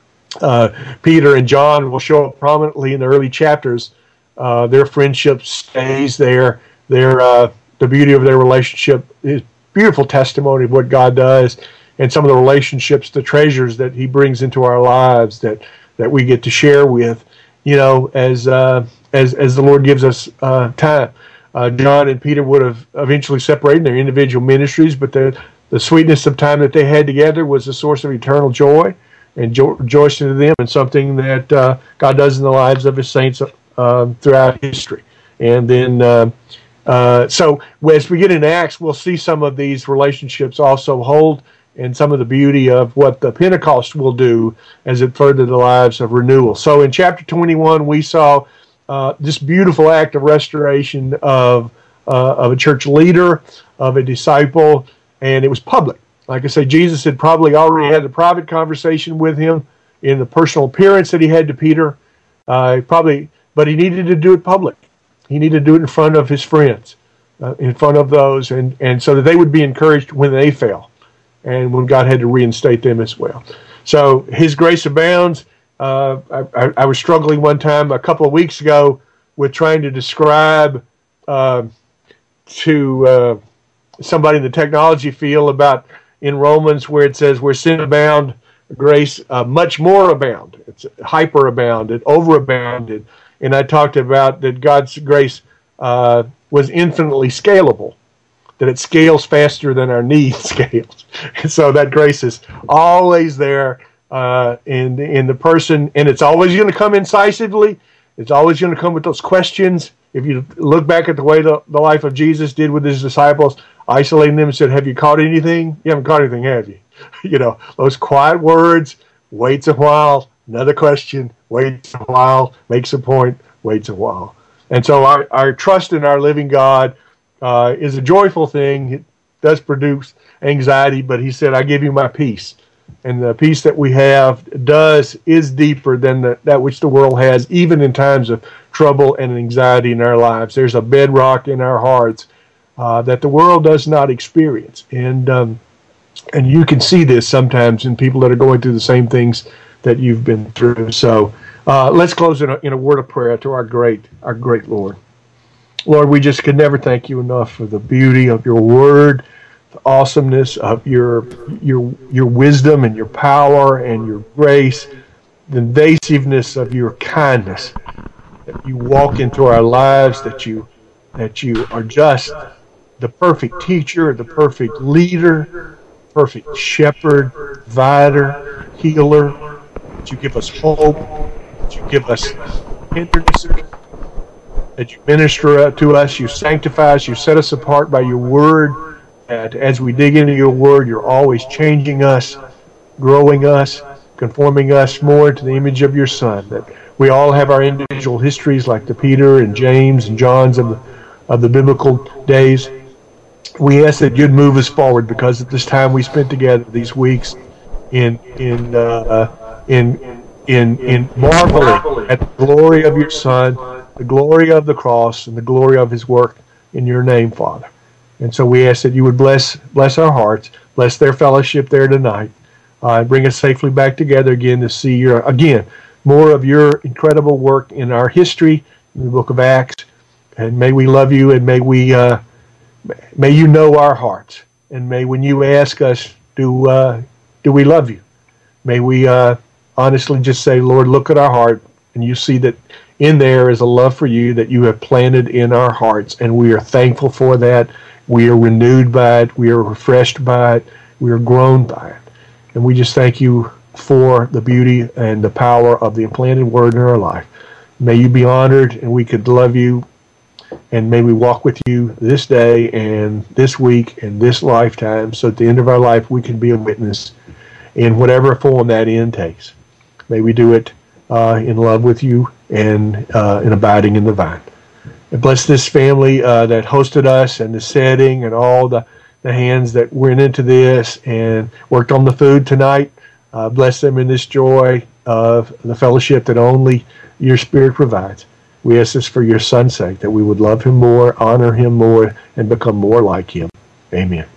Speaker 3: Peter and John will show up prominently in the early chapters. Their friendship stays there. The beauty of their relationship is beautiful testimony of what God does, and some of the relationships, the treasures that He brings into our lives that we get to share with, as the Lord gives us time. John and Peter would have eventually separated in their individual ministries, but the sweetness of time that they had together was a source of eternal joy and rejoicing to them, and something that God does in the lives of His saints throughout history. And then, so as we get into Acts, we'll see some of these relationships also hold, and some of the beauty of what the Pentecost will do as it furthered the lives of renewal. So in chapter 21, we saw this beautiful act of restoration of a church leader, of a disciple, and it was public. Like I say, Jesus had probably already had a private conversation with him in the personal appearance that he had to Peter, but he needed to do it public. He needed to do it in front of his friends, in front of those, and so that they would be encouraged when they fell, and when God had to reinstate them as well. So His grace abounds. I was struggling one time a couple of weeks ago with trying to describe to somebody in the technology field about in Romans where it says where sin abound, grace much more abound. It's hyperabounded, overabounded. And I talked about that God's grace was infinitely scalable, that it scales faster than our need scales. And so that grace is always there in the person, and it's always going to come incisively. It's always going to come with those questions. If you look back at the way the life of Jesus did with His disciples, isolating them and said, have you caught anything? You haven't caught anything, have you? Those quiet words, waits a while, another question, waits a while, makes a point, waits a while. And so our trust in our living God is a joyful thing. It does produce anxiety, but He said, I give you my peace. And the peace that we have is deeper than that which the world has, even in times of trouble and anxiety in our lives. There's a bedrock in our hearts that the world does not experience. And you can see this sometimes in people that are going through the same things that you've been through. So let's close in a word of prayer to our great Lord. Lord, we just could never thank you enough for the beauty of your word, the awesomeness of your wisdom and your power and your grace, the invasiveness of your kindness, that you walk into our lives, that you are just the perfect teacher, the perfect leader, perfect shepherd, provider, healer, that you give us hope, that you give us tenderness, that you minister to us, you sanctify us, you set us apart by your word. And as we dig into your word, you're always changing us, growing us, conforming us more to the image of your Son. That we all have our individual histories, like the Peter and James and John's of the biblical days. We ask that you'd move us forward, because at this time we spent together these weeks in marveling at the glory of your Son, the glory of the cross, and the glory of his work in your name, Father. And so we ask that you would bless our hearts, bless their fellowship there tonight, and bring us safely back together again to see more of your incredible work in our history, in the book of Acts. And may we love you, and may you know our hearts. And may, when you ask us, do we love you? May we honestly just say, Lord, look at our heart, and you see that in there is a love for you that you have planted in our hearts, and we are thankful for that. We are renewed by it. We are refreshed by it. We are grown by it. And we just thank you for the beauty and the power of the implanted word in our life. May you be honored, and we could love you, and may we walk with you this day and this week and this lifetime, so at the end of our life we can be a witness in whatever form that end takes. May we do it in love with you and in abiding in the vine. And bless this family that hosted us, and the setting, and all the hands that went into this and worked on the food tonight. Bless them in this joy of the fellowship that only your Spirit provides. We ask this for your Son's sake, that we would love him more, honor him more, and become more like him. Amen.